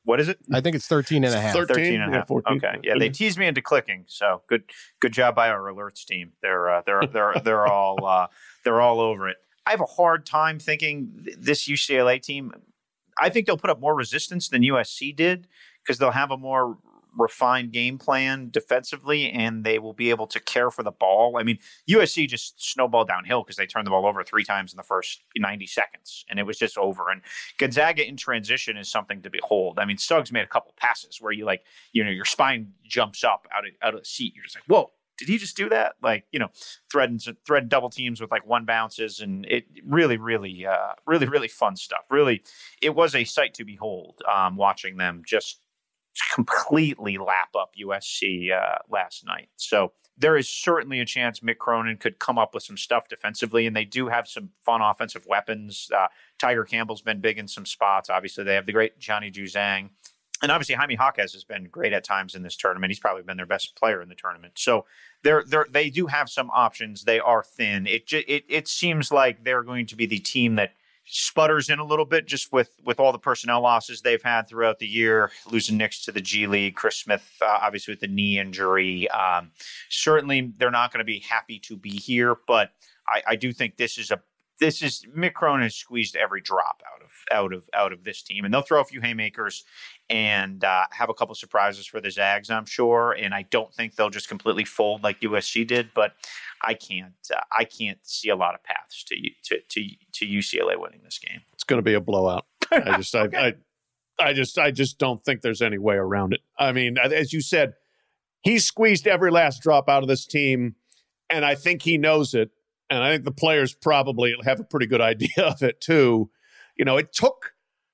What is it? I think it's thirteen and a half. thirteen, thirteen and a half. yeah, fourteen. Okay. Yeah, they teased me into clicking. So good good job by our alerts team. They're uh, they're they're they're all uh, they're all over it. I have a hard time thinking this U C L A team, I think they'll put up more resistance than U S C did because they'll have a more refined game plan defensively, and they will be able to care for the ball. I mean, U S C just snowballed downhill because they turned the ball over three times in the first ninety seconds, and it was just over. And Gonzaga in transition is something to behold. I mean, Suggs made a couple passes where you like, you know, your spine jumps up out of out of the seat. You're just like, whoa, did he just do that? Like, you know, threading thread double teams with like one bounces, and it really, really, uh, really, really fun stuff. Really, it was a sight to behold. Um, watching them just completely lap up U S C uh, last night. So there is certainly a chance Mick Cronin could come up with some stuff defensively, and they do have some fun offensive weapons. Uh, Tiger Campbell's been big in some spots. Obviously, they have the great Johnny Juzang. And obviously, Jaime Jaquez has been great at times in this tournament. He's probably been their best player in the tournament. So they're, they're, they do have some options. They are thin. It, it, it seems like they're going to be the team that sputters in a little bit just with, with all the personnel losses they've had throughout the year, losing Knicks to the G League, Chris Smith, uh, obviously with the knee injury. Um, certainly they're not going to be happy to be here, but I, I do think this is a, this is Mick Cronin has squeezed every drop out of, out of, out of this team, and they'll throw a few haymakers and uh, have a couple surprises for the Zags, I'm sure. And I don't think they'll just completely fold like U S C did, but I can't, uh, I can't see a lot of paths to to to, to U C L A winning this game. It's going to be a blowout. I just, okay. I, I, I just, I just don't think there's any way around it. I mean, as you said, he squeezed every last drop out of this team, and I think he knows it. And I think the players probably have a pretty good idea of it too. You know, it took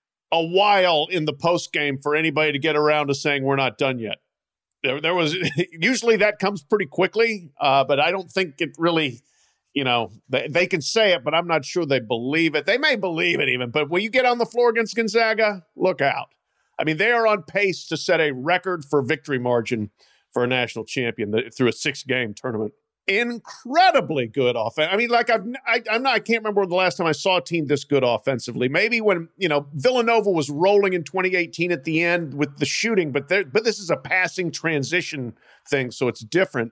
a while in the post game for anybody to get around to saying we're not done yet. There, there was usually that comes pretty quickly, uh, but I don't think it really, you know, they, they can say it, but I'm not sure they believe it. They may believe it even, but when you get on the floor against Gonzaga, look out. I mean, they are on pace to set a record for victory margin for a national champion through a six-game tournament. Incredibly good offense. I mean, like I've, I, I'm not. I can't remember the last time I saw a team this good offensively. Maybe when you know Villanova was rolling in twenty eighteen at the end with the shooting, but there, but this is a passing transition thing, so it's different.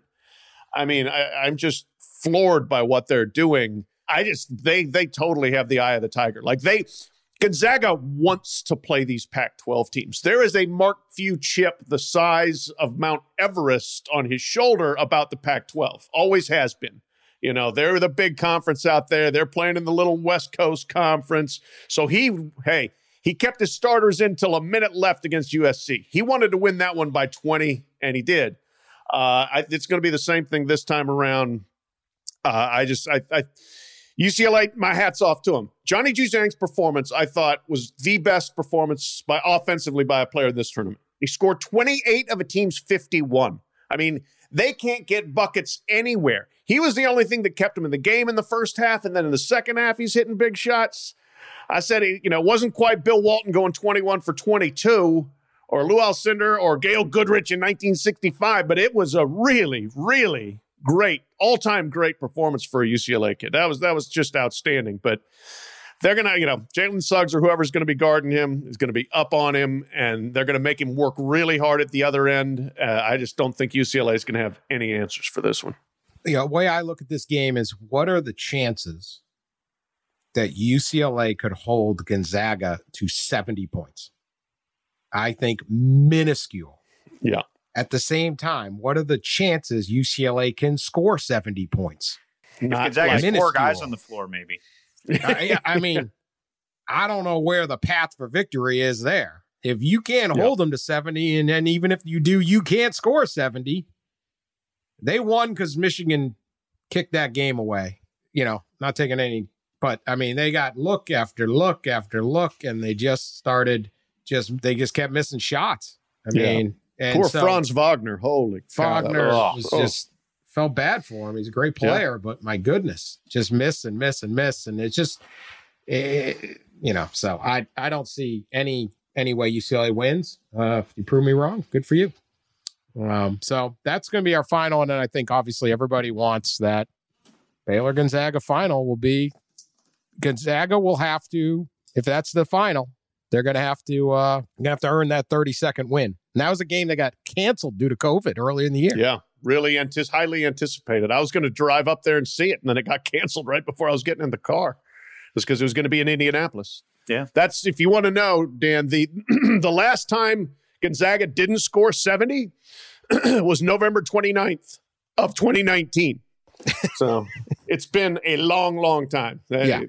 I mean, I, I'm just floored by what they're doing. I just they they totally have the eye of the tiger. Like they. Gonzaga wants to play these Pac twelve teams. There is a Mark Few chip the size of Mount Everest on his shoulder about the Pac twelve. Always has been. You know, they're the big conference out there. They're playing in the little West Coast conference. So he, hey, he kept his starters in till a minute left against U S C. He wanted to win that one by twenty, and he did. Uh, I, it's going to be the same thing this time around. Uh, I just, I, I U C L A, my hat's off to him. Johnny Juzang's performance, I thought, was the best performance by offensively by a player in this tournament. He scored twenty-eight of a team's fifty-one. I mean, they can't get buckets anywhere. He was the only thing that kept him in the game in the first half, and then in the second half, he's hitting big shots. I said, he, you know, it wasn't quite Bill Walton going twenty-one for twenty-two, or Lou Alcindor, or Gail Goodrich in nineteen sixty-five, but it was a really, really great, all-time great performance for a U C L A kid. That was that was just outstanding. But they're going to, you know, Jalen Suggs or whoever's going to be guarding him is going to be up on him, and they're going to make him work really hard at the other end. Uh, I just don't think U C L A is going to have any answers for this one. You know, the way I look at this game is, what are the chances that U C L A could hold Gonzaga to seventy points? I think minuscule. Yeah. At the same time, what are the chances U C L A can score seventy points? Not if Gonzaga has four guys on the floor, maybe. I, I mean, I don't know where the path for victory is there. If you can't hold yeah. them to seventy, and then even if you do, you can't score seventy. They won because Michigan kicked that game away. You know, not taking any, but I mean, they got look after look after look, and they just started, just they just kept missing shots. I yeah. mean, and poor so, Franz Wagner. Holy Wagner cow. was Oh. just felt bad for him. He's a great player, yeah. but my goodness, just miss and miss and miss, and it's just, it, you know. So I I don't see any any way U C L A wins. Uh, if you prove me wrong, good for you. Um, so that's going to be our final, and then I think obviously everybody wants that Baylor Gonzaga final will be Gonzaga will have to, if that's the final, they're going to have to uh, gonna have to earn that thirty-second win. And that was a game that got canceled due to COVID earlier in the year. Yeah, really antis- highly anticipated. I was going to drive up there and see it, and then it got canceled right before I was getting in the car. It's because it was going to be in Indianapolis. Yeah. That's, if you want to know, Dan, the the last time Gonzaga didn't score seventy was November twenty-ninth of twenty nineteen. So it's been a long, long time. Yeah.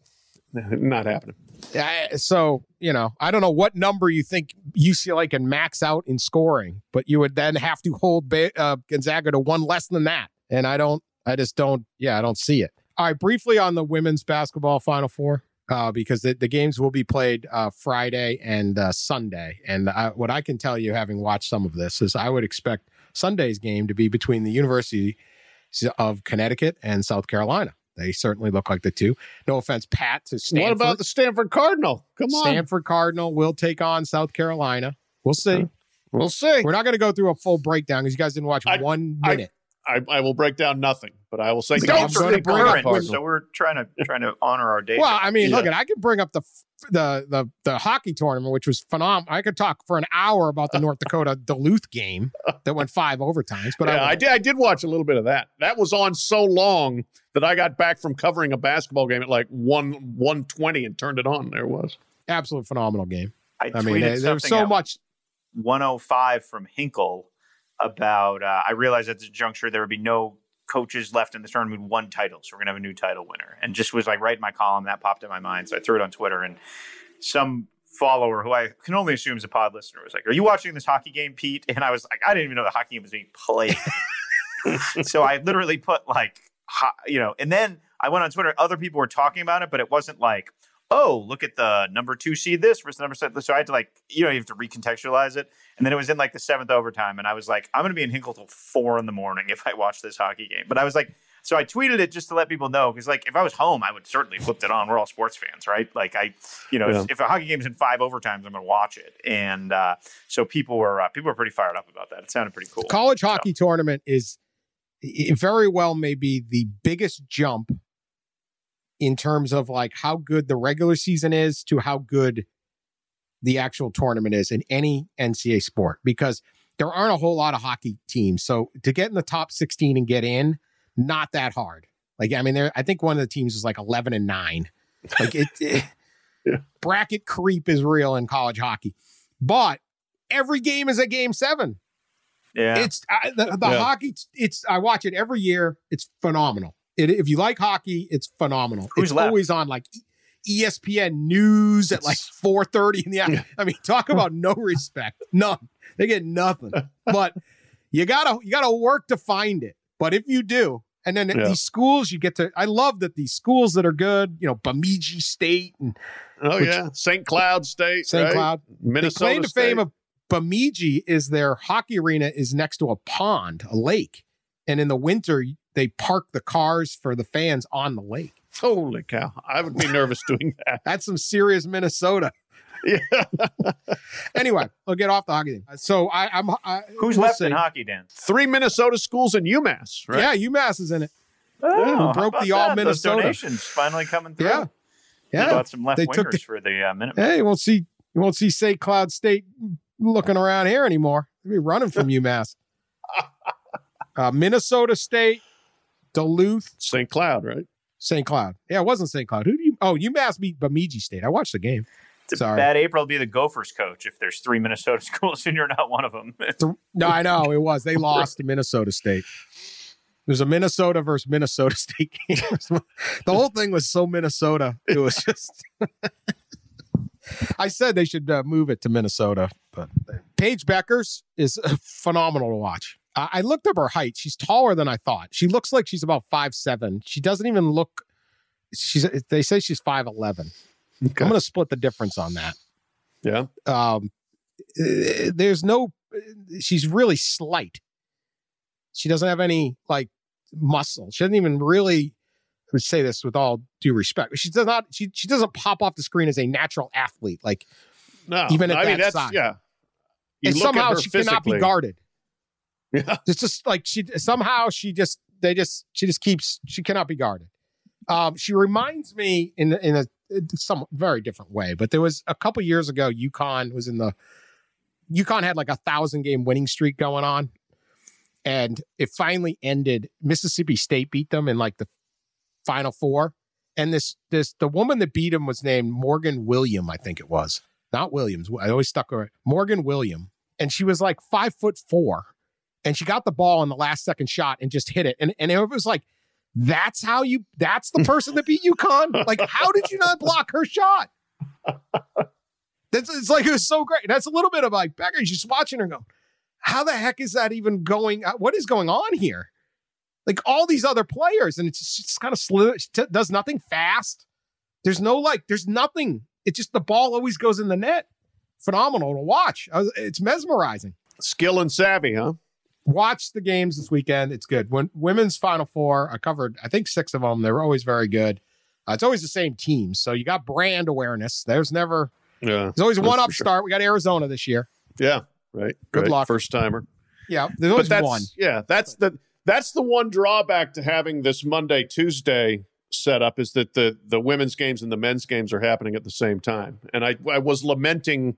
Not happening. Uh, so, you know, I don't know what number you think U C L A can max out in scoring, but you would then have to hold ba- uh, Gonzaga to one less than that. And I don't, I just don't, yeah, I don't see it. All right, briefly on the women's basketball Final Four, uh, because the, the games will be played uh, Friday and uh, Sunday. And I, what I can tell you, having watched some of this, is I would expect Sunday's game to be between the University of Connecticut and South Carolina. They certainly look like the two. No offense, Pat, to Stanford. What about the Stanford Cardinal? Come on. Stanford Cardinal will take on South Carolina. We'll see. We'll see. We're not going to go through a full breakdown because you guys didn't watch I, one minute. I, I will break down nothing, but I will say We don't don't bring bring up current, Cardinal. so we're trying to trying to honor our date. Well, I mean, Yeah. look, at I can bring up the the the the hockey tournament, which was phenomenal. I could talk for an hour about the North Dakota Duluth game that went five overtimes. But yeah, I, I did. I did watch a little bit of that. That was on so long that I got back from covering a basketball game at like one one twenty and turned it on. There it was. absolute phenomenal game. I tweeted I mean, there, there was something so at much. one oh five from Hinkle about. Uh, I realized at this juncture there would be no coaches left in the tournament with one title, so we're gonna have a new title winner. And just was like right in my column that popped in my mind, so I threw it on Twitter. And some follower who I can only assume is a pod listener was like, "Are you watching this hockey game, Pete?" And I was like, "I didn't even know the hockey game was being played." So I literally put like, ho- you know, and then I went on Twitter. Other people were talking about it, but it wasn't like, oh, look at the number two seed this versus the number seven. So I had to like, you know, you have to recontextualize it. And then it was in like the seventh overtime. And I was like, I'm going to be in Hinkle till four in the morning if I watch this hockey game. But I was like, so I tweeted it just to let people know. Cause like if I was home, I would certainly flipped it on. We're all sports fans, right? Like I, you know, Yeah. if, if a hockey game's in five overtimes, I'm going to watch it. And uh, so people were, uh, people were pretty fired up about that. It sounded pretty cool. College hockey tournament is it very well may be the biggest jump in terms of like how good the regular season is to how good the actual tournament is in any N C A A sport, because there aren't a whole lot of hockey teams. So to get in the top sixteen and get in, not that hard. Like, I mean, there, I think one of the teams is like eleven and nine. Like it, it Yeah. bracket creep is real in college hockey, but every game is a game seven. Yeah. It's I, the, the Yeah. hockey. It's I watch it every year. It's phenomenal. It, if you like hockey, it's phenomenal. Who's it's left? always on like E S P N News at like four thirty in the afternoon. I mean, talk about no respect. None. They get nothing. But you gotta you gotta work to find it. But if you do, and then Yeah. these schools, you get to. I love that these schools that are good. You know, Bemidji State and Oh Which- yeah, Saint Cloud State, Saint right? Cloud. Minnesota The claim to State. fame of Bemidji is their hockey arena is next to a pond, a lake. And in the winter, they park the cars for the fans on the lake. Holy cow! I would be nervous doing that. That's some serious Minnesota. Yeah. Anyway, we'll get off the hockey thing. So I, I'm. I, Who's we'll left see. in hockey, Dan? Three Minnesota schools and UMass, right? Yeah, UMass is in it. Oh, who how broke about the all that? Those Minnesota. donations finally coming through. Yeah, We yeah. bought some left They took wingers the- for the uh, minute. Hey, we'll see. You won't see Saint Cloud State looking around here anymore. They'll be running from UMass. Uh, Minnesota State, Duluth, Saint Cloud, right? Saint Cloud. Yeah, it wasn't Saint Cloud. Who do you? Oh, UMass beat Bemidji State. I watched the game. It's a Sorry. bad April to be the Gophers coach if there's three Minnesota schools and you're not one of them. No, I know it was. They lost to Minnesota State. There's a Minnesota versus Minnesota State game. The whole thing was so Minnesota. It was just. I said they should uh, move it to Minnesota, but Paige Beckers is uh, phenomenal to watch. I-, I looked up her height. She's taller than I thought. She looks like she's about five seven. She doesn't even look. She's. They say she's five eleven. I'm going to split the difference on that. Yeah. Um, uh, there's no. She's really slight. She doesn't have any like muscle. She doesn't even really. I would say this with all due respect. She does not. She she doesn't pop off the screen as a natural athlete. Like No, Even at I mean that that's size. yeah. You and look at somehow her she cannot be physically. guarded. Yeah. It's just like she somehow she just they just she just keeps she cannot be guarded. Um, she reminds me in in a some very different way. But there was a couple years ago, UConn was in the UConn had like a thousand game winning streak going on, and it finally ended. Mississippi State beat them in like the Final Four, and this this the woman that beat him was named Morgan William, I think it was, not Williams. I always stuck her Morgan William, and she was like five foot four, and she got the ball on the last second shot and just hit it, and and it was like, that's how you. That's the person that beat UConn. Like, how did you not block her shot? That's it's like it was so great. That's a little bit of like Becker. You're just watching her go, how the heck is that even going? What is going on here? Like all these other players, and it's just, it's kind of slow. It does nothing fast. There's no like. There's nothing. It's just the ball always goes in the net. Phenomenal to watch. It's mesmerizing. Skill and savvy, huh? Watch the games this weekend. It's good. When women's Final Four, I covered, I think, six of them. They were always very good. Uh, it's always the same teams. So you got brand awareness. There's never, yeah, there's always one upstart. Sure. We got Arizona this year. Yeah, right. Good right. luck. First timer. Yeah, there's always but that's, one. Yeah, that's the that's the one drawback to having this Monday, Tuesday setup is that the the women's games and the men's games are happening at the same time. And I, I was lamenting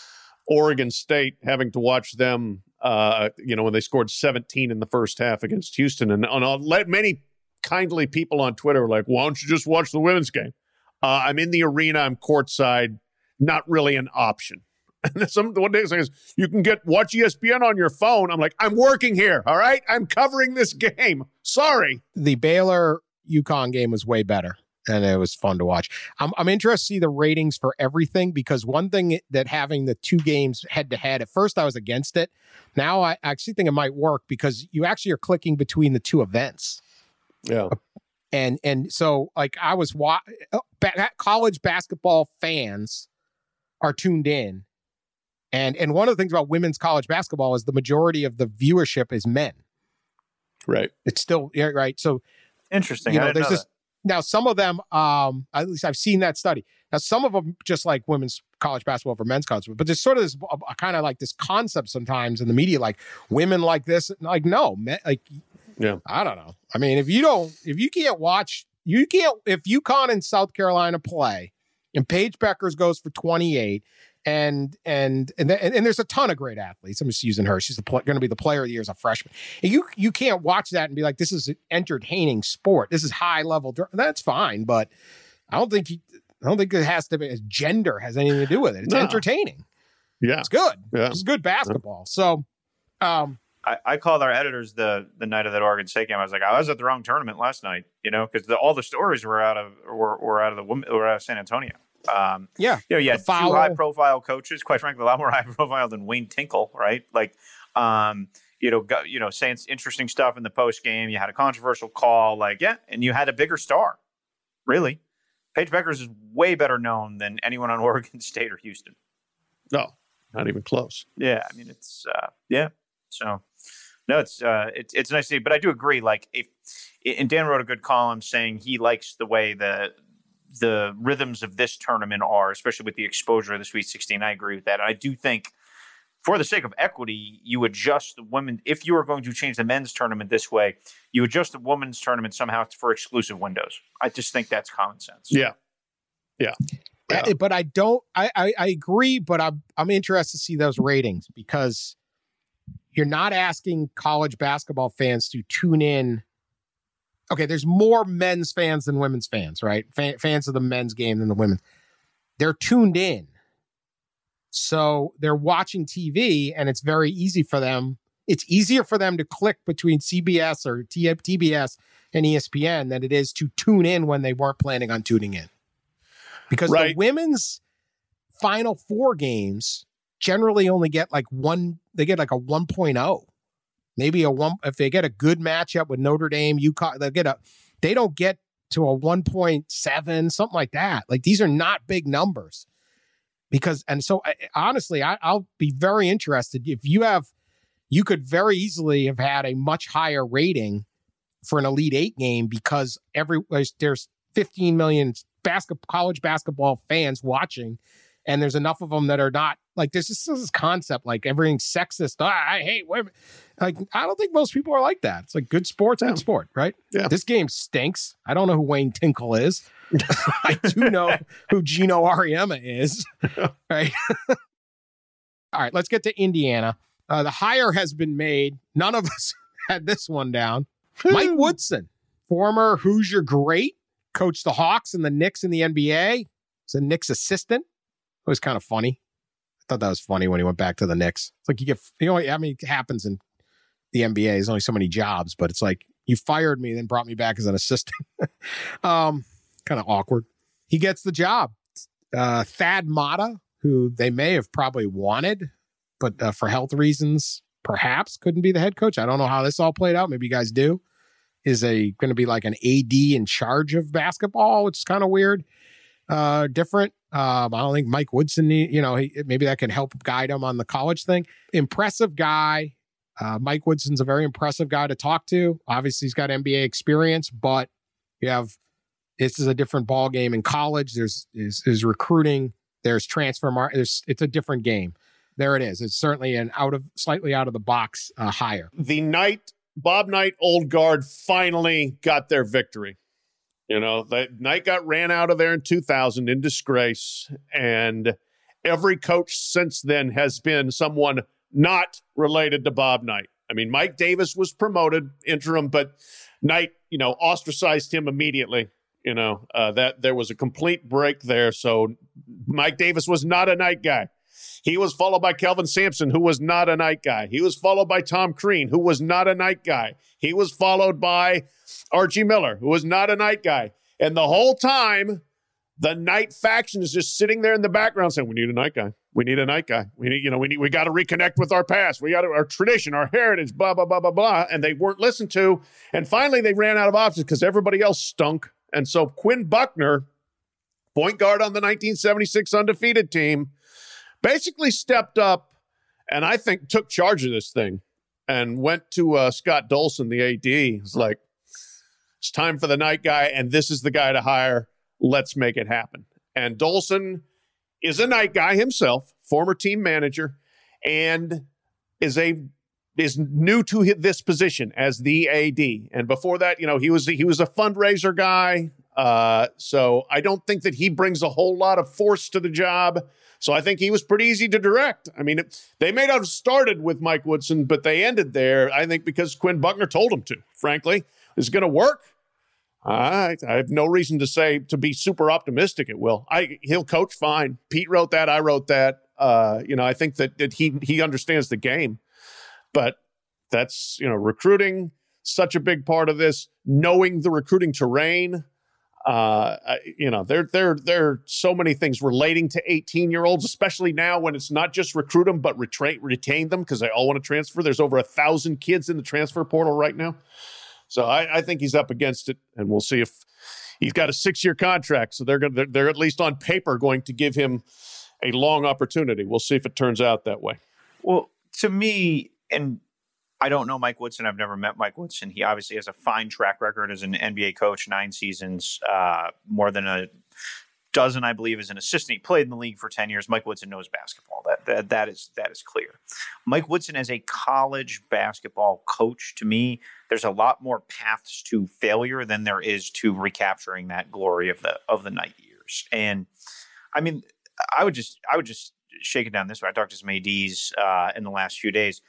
Oregon State having to watch them. Uh, you know, when they scored seventeen in the first half against Houston, and on let many kindly people on Twitter were like, "Why don't you just watch the women's game?" Uh, I'm in the arena, I'm courtside, not really an option. And some one day says you can get watch E S P N on your phone. I'm like, I'm working here, all right. I'm covering this game. Sorry. The Baylor UConn game was way better, and it was fun to watch. I'm, I'm interested to see the ratings for everything, because one thing that having the two games head to head, at first I was against it. Now I actually think it might work, because you actually are clicking between the two events. Yeah. And, and so like I was wa- ba- college basketball fans are tuned in. And, and one of the things about women's college basketball is the majority of the viewership is men. Right. It's still, yeah, right. So, Interesting. you know, I didn't there's know this, that. now some of them, um, at least I've seen that study. Now, some of them just like women's college basketball for men's college, but there's sort of this uh, kind of like this concept sometimes in the media, like women like this, like, no, men, like, Yeah. I don't know. I mean, if you don't, if you can't watch, you can't, if UConn and South Carolina play and Paige Beckers goes for twenty-eight and, and, and, and, and there's a ton of great athletes. I'm just using her. She's going to be the player of the year as a freshman. And you, you can't watch that and be like, this is an entertaining sport. This is high level. That's fine. But I don't think, you, I don't think it has to be, gender has anything to do with it. It's No. entertaining. Yeah. It's good. Yeah. It's good basketball. So, um, I, I called our editors the the night of that Oregon State game. I was like, I was at the wrong tournament last night, you know, because all the stories were out of were, were out of the women were out of San Antonio. Um, yeah, you know, you had two foul. high profile coaches. Quite frankly, a lot more high profile than Wayne Tinkle, right? Like, um, you know, got, you know, saying interesting stuff in the post game. You had a controversial call, like yeah, and you had a bigger star. Really, Paige Beckers is way better known than anyone on Oregon State or Houston. No, not even close. Yeah, I mean it's uh, yeah. So no, it's uh, it's it's nice to see, but I do agree. Like if and Dan wrote a good column saying he likes the way the the rhythms of this tournament are, especially with the exposure of the Sweet sixteen. I agree with that. I do think, for the sake of equity, you adjust the women. If you are going to change the men's tournament this way, you adjust the women's tournament somehow for exclusive windows. I just think that's common sense. Yeah. Yeah. Yeah. Uh, But I don't, I, I, I agree, but I'm, I'm interested to see those ratings, because you're not asking college basketball fans to tune in. Okay, there's more men's fans than women's fans, right? Fan, fans of the men's game than the women's. They're tuned in. So they're watching T V, and it's very easy for them. It's easier for them to click between C B S or T B S and E S P N than it is to tune in when they weren't planning on tuning in. Because Right. the women's Final Four games generally only get like one, they get like a one point oh. Maybe a one, if they get a good matchup with Notre Dame, UConn, they'll get a, they don't get to a one point seven, something like that. Like these are not big numbers. Because, and so I, honestly, I, I'll be very interested if you have, you could very easily have had a much higher rating for an Elite Eight game, because every, there's, there's fifteen million basketball, college basketball fans watching, and there's enough of them that are not, like, there's just this concept, like everything's sexist. Ah, I hate women. Like, I don't think most people are like that. It's like good sport's Yeah. good sport, right? Yeah. This game stinks. I don't know who Wayne Tinkle is. I do know who Gino Auriemma is. Right. All right, let's get to Indiana. Uh, the hire has been made. None of us had this one down. Mike Woodson, former Hoosier great, coached the Hawks and the Knicks in the N B A. He's a Knicks assistant. It was kind of funny. I thought that was funny when he went back to the Knicks. It's like you get, you know, I mean, it happens in the N B A. There's only so many jobs, but it's like you fired me, then brought me back as an assistant. um, kind of awkward. He gets the job. Uh, Thad Matta, who they may have probably wanted, but uh, for health reasons, perhaps couldn't be the head coach. I don't know how this all played out. Maybe you guys do. Is a going to be like an A D in charge of basketball, which is kind of weird, uh, different. Um, I don't think Mike Woodson, you know, he, maybe that can help guide him on the college thing. Impressive guy. Uh, Mike Woodson's a very impressive guy to talk to. Obviously, he's got N B A experience, but you have this is a different ball game in college. There's is, is recruiting. There's transfer market. There's it's a different game. There it is. It's certainly an out of slightly out of the box uh, hire. The Knight, Bob Knight, old guard, finally got their victory. You know, the Knight got ran out of there in two thousand in disgrace, and every coach since then has been someone not related to Bob Knight. I mean, Mike Davis was promoted interim, but Knight, you know, ostracized him immediately. You know, uh, that there was a complete break there. So Mike Davis was not a Knight guy. He was followed by Kelvin Sampson, who was not a Knight guy. He was followed by Tom Crean, who was not a Knight guy. He was followed by Archie Miller, who was not a Knight guy. And the whole time, the Knight faction is just sitting there in the background saying, we need a Knight guy. We need a Knight guy. We need, you know, we need, we got to reconnect with our past. We got our tradition, our heritage, blah, blah, blah, blah, blah. And they weren't listened to. And finally, they ran out of options because everybody else stunk. And so Quinn Buckner, point guard on the nineteen seventy-six undefeated team, basically stepped up and I think took charge of this thing and went to uh, Scott Dolson, the A D. It's like, it's time for the Knight guy, and this is the guy to hire. Let's make it happen. And Dolson is a Knight guy himself, former team manager, and is a is new to this position as the A D. And before that, you know, he was he was a fundraiser guy. Uh, so I don't think that he brings a whole lot of force to the job. So I think he was pretty easy to direct. I mean, it, they may not have started with Mike Woodson, but they ended there, I think, because Quinn Buckner told them to, frankly. Is it going to work? I, I have no reason to say, to be super optimistic it will. I He'll coach fine. Pete wrote that. I wrote that. Uh, you know, I think that, that he he understands the game. But that's, you know, recruiting, such a big part of this, knowing the recruiting terrain. Uh, you know, there, there, there are so many things relating to eighteen-year-olds, especially now when it's not just recruit them, but retra- retain them because they all want to transfer. There's over a thousand kids in the transfer portal right now. So I, I think he's up against it, and we'll see if he's got a six-year contract. So they're going, they're, they're at least on paper going to give him a long opportunity. We'll see if it turns out that way. Well, to me, and I don't know Mike Woodson. I've never met Mike Woodson. He obviously has a fine track record as an N B A coach, nine seasons, uh, more than a dozen, I believe, as an assistant. He played in the league for ten years. Mike Woodson knows basketball. That that that is that is clear. Mike Woodson as a college basketball coach, to me, there's a lot more paths to failure than there is to recapturing that glory of the of the Knight years. And I mean, I would just I would just shake it down this way. I talked to some A Ds uh, in the last few days.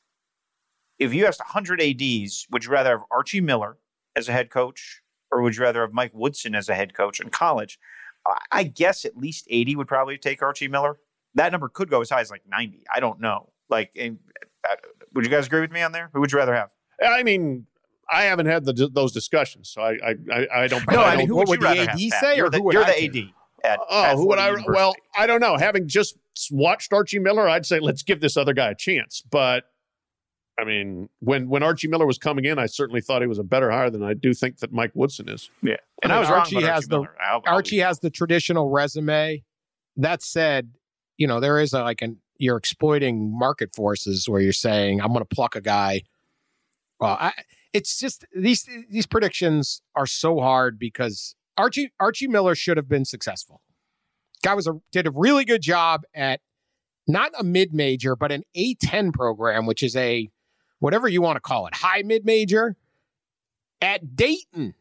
If you asked one hundred A Ds, would you rather have Archie Miller as a head coach, or would you rather have Mike Woodson as a head coach in college? I guess at least eighty would probably take Archie Miller. That number could go as high as like ninety. I don't know. Like, would you guys agree with me on there? Who would you rather have? I mean, I haven't had the, those discussions, so I I, I don't. No, I, I mean, don't, who would the A D say, or the, who would you're I the A D? At, oh, at who would I? University. Well, I don't know. Having just watched Archie Miller, I'd say let's give this other guy a chance. But I mean, when when Archie Miller was coming in, I certainly thought he was a better hire than I do think that Mike Woodson is. Yeah, and I, mean, I was Archie wrong about has Archie the Miller. I'll, I'll Archie has the traditional resume. That said, you know, there is a, like an you're exploiting market forces where you're saying I'm going to pluck a guy. Well, I, it's just these these predictions are so hard because Archie Archie Miller should have been successful. Guy was a did a really good job at not a mid major, but an A ten program, which is a whatever you want to call it, high mid major at Dayton.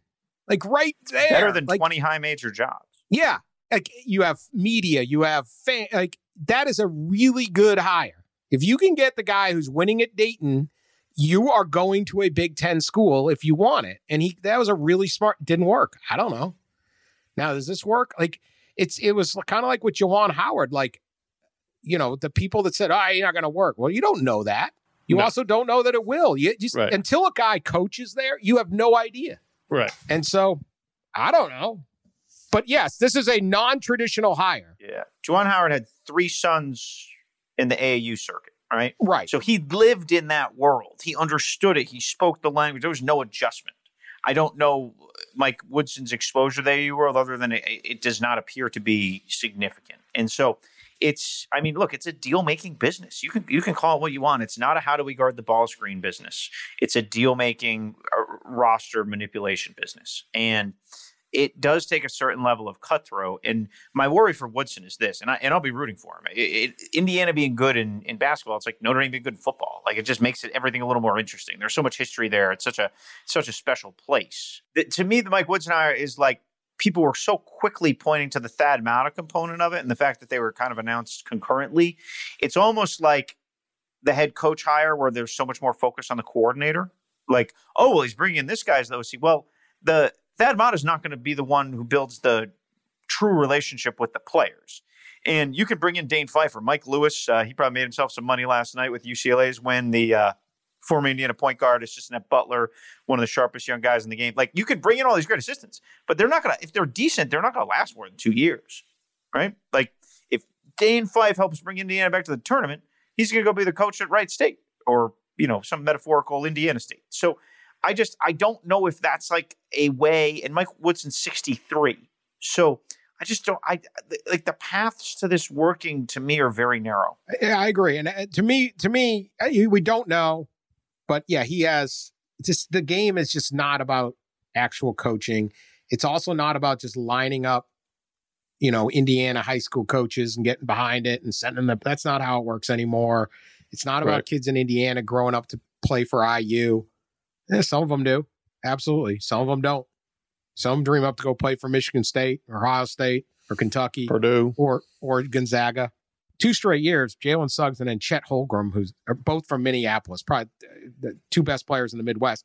Like right there. Better than like, twenty high major jobs. Yeah. Like you have media, you have fan, like that is a really good hire. If you can get the guy who's winning at Dayton, you are going to a Big Ten school if you want it. And he that was a really smart, didn't work. I don't know. Now, does this work? Like it's it was kind of like with Juwan Howard, like, you know, the people that said, oh, you're not going to work. Well, you don't know that. You no. also don't know that it will. You just right. until a guy coaches there, you have no idea. Right. And so I don't know. But yes, this is a non-traditional hire. Yeah. Juwan Howard had three sons in the A A U circuit, right? Right. So he lived in that world. He understood it. He spoke the language. There was no adjustment. I don't know Mike Woodson's exposure to the A A U world other than it, it does not appear to be significant. And so it's, I mean, look, it's a deal-making business. You can you can call it what you want. It's not a how do we guard the ball screen business. It's a deal-making uh, roster manipulation business. And it does take a certain level of cutthroat. And my worry for Woodson is this, and, I, and I'll be rooting for him. It, it, Indiana being good in, in basketball, it's like Notre Dame being good in football. Like it just makes it everything a little more interesting. There's so much history there. It's such a such a special place. The, to me, the Mike Woodson hire is like people were so quickly pointing to the Thad Matta component of it and the fact that they were kind of announced concurrently. It's almost like the head coach hire where there's so much more focus on the coordinator. Like, oh, well, he's bringing in this guy as the O C. Well, the Thad Matta is not going to be the one who builds the true relationship with the players. And you can bring in Dane Pfeiffer. Mike Lewis, uh, he probably made himself some money last night with U C L A's win. The uh, former Indiana point guard, assistant at Butler, one of the sharpest young guys in the game. Like, you can bring in all these great assistants, but they're not going to – if they're decent, they're not going to last more than two years, right? Like, if Dane Pfeiffer helps bring Indiana back to the tournament, he's going to go be the coach at Wright State or, you know, some metaphorical Indiana State. So – I just, I don't know if that's like a way, and Mike Woodson's sixty-three. So I just don't, I like the paths to this working to me are very narrow. Yeah, I agree. And uh, to me, to me, we don't know, but yeah, he has just, the game is just not about actual coaching. It's also not about just lining up, you know, Indiana high school coaches and getting behind it and sending them. That's not how it works anymore. It's not about right. kids in Indiana growing up to play for I U. Yeah, some of them do. Absolutely. Some of them don't. Some dream up to go play for Michigan State or Ohio State or Kentucky. Purdue. Or or Gonzaga. Two straight years, Jalen Suggs and then Chet Holmgren, who's are both from Minneapolis, probably the two best players in the Midwest.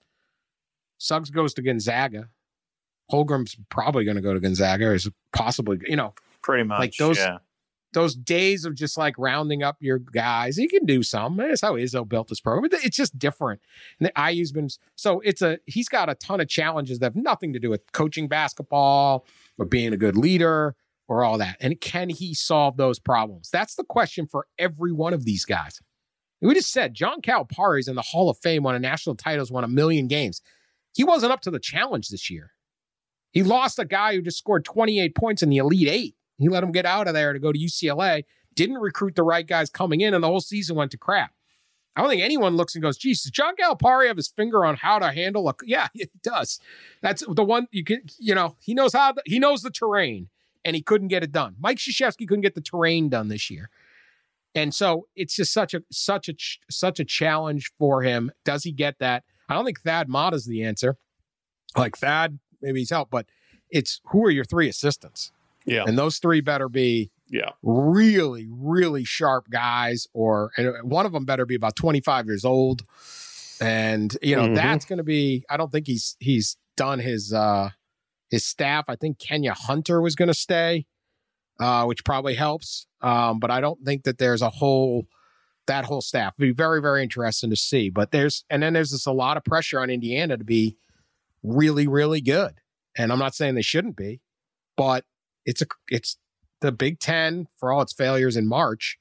Suggs goes to Gonzaga. Holmgren's probably going to go to Gonzaga, or is possibly, you know. Pretty much, like those, yeah. Those days of just like rounding up your guys, he can do some. That's how Izzo built this program. It's just different. And the I U's been so it's a he's got a ton of challenges that have nothing to do with coaching basketball or being a good leader or all that. And can he solve those problems? That's the question for every one of these guys. We just said John Calipari is in the Hall of Fame, won a national titles, won a million games. He wasn't up to the challenge this year. He lost a guy who just scored twenty-eight points in the Elite Eight. He let him get out of there to go to U C L A, didn't recruit the right guys coming in, and the whole season went to crap. I don't think anyone looks and goes, geez, does John Calipari have his finger on how to handle a, yeah, he does. That's the one you can, you know, he knows how, the, he knows the terrain, and he couldn't get it done. Mike Krzyzewski couldn't get the terrain done this year. And so it's just such a, such a, such a challenge for him. Does he get that? I don't think Thad Matta is the answer. Like Thad, maybe he's helped, but it's who are your three assistants? Yeah. And those three better be yeah. really, really sharp guys, or and one of them better be about twenty-five years old. And, you know, mm-hmm. that's going to be, I don't think he's, he's done his, uh, his staff. I think Kenya Hunter was going to stay, uh, which probably helps. Um, but I don't think that there's a whole, that whole staff. It'd be very, very interesting to see. But there's, and then there's just a lot of pressure on Indiana to be really, really good. And I'm not saying they shouldn't be, but It's a it's the Big Ten, for all its failures in March,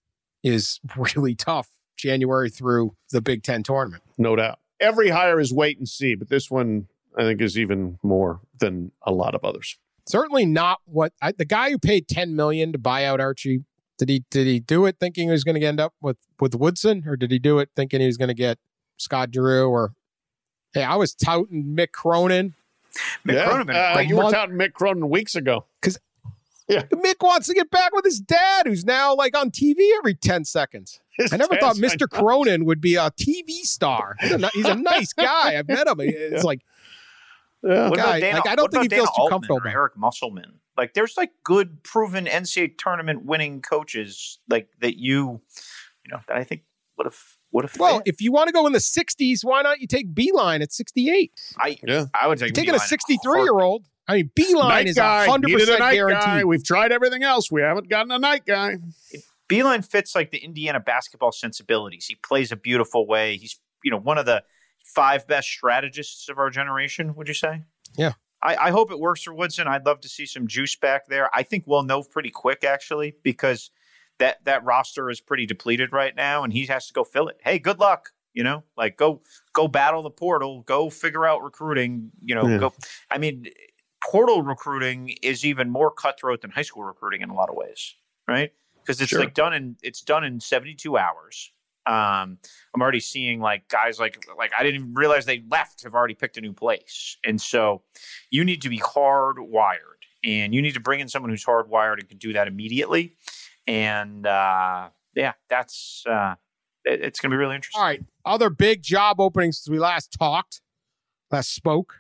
is really tough January through the Big Ten tournament. No doubt. Every hire is wait and see, but this one I think is even more than a lot of others. Certainly not what I, the guy who paid ten million dollars to buy out Archie. Did he did he do it thinking he was going to end up with with Woodson, or did he do it thinking he was going to get Scott Drew? Or hey, I was touting Mick Cronin. Mick yeah. Cronin, uh, you were touting Mick Cronin weeks ago. Because yeah. Mick wants to get back with his dad, who's now like on T V every ten seconds. His I never thought Mister Cronin would be a T V star. He's a, he's a nice guy. I've met him. It's yeah. like, Yeah. What Guy, about Dana, like, I don't what think he about feels Dana too Altman comfortable or about it. Eric Musselman. Like, there's like good, proven N C double A tournament winning coaches like that. You, you know, that I think would have would have. Well, fit. if you want to go in the sixties, why not you take Beeline at sixty-eight? I Yeah. I would take You're taking a Beeline sixty-three year old. I mean, Beeline Night is guy. one hundred Needed a percent night guaranteed. guy. We've tried everything else. We haven't gotten a night guy. Beeline fits like the Indiana basketball sensibilities. He plays a beautiful way. He's, you know, one of the five best strategists of our generation, would you say? Yeah. I, I hope it works for Woodson. I'd love to see some juice back there. I think we'll know pretty quick, actually, because that, that roster is pretty depleted right now, and he has to go fill it. Hey, good luck. You know, like go go battle the portal, go figure out recruiting, you know, Yeah. go. I mean, portal recruiting is even more cutthroat than high school recruiting in a lot of ways, right? Because it's Sure. like done in it's done in seventy-two hours. Um, I'm already seeing like guys like like I didn't even realize they left have already picked a new place, and so you need to be hardwired, and you need to bring in someone who's hardwired and can do that immediately. And uh, yeah, that's uh, it, it's going to be really interesting. All right. Other big job openings since we last talked, last spoke,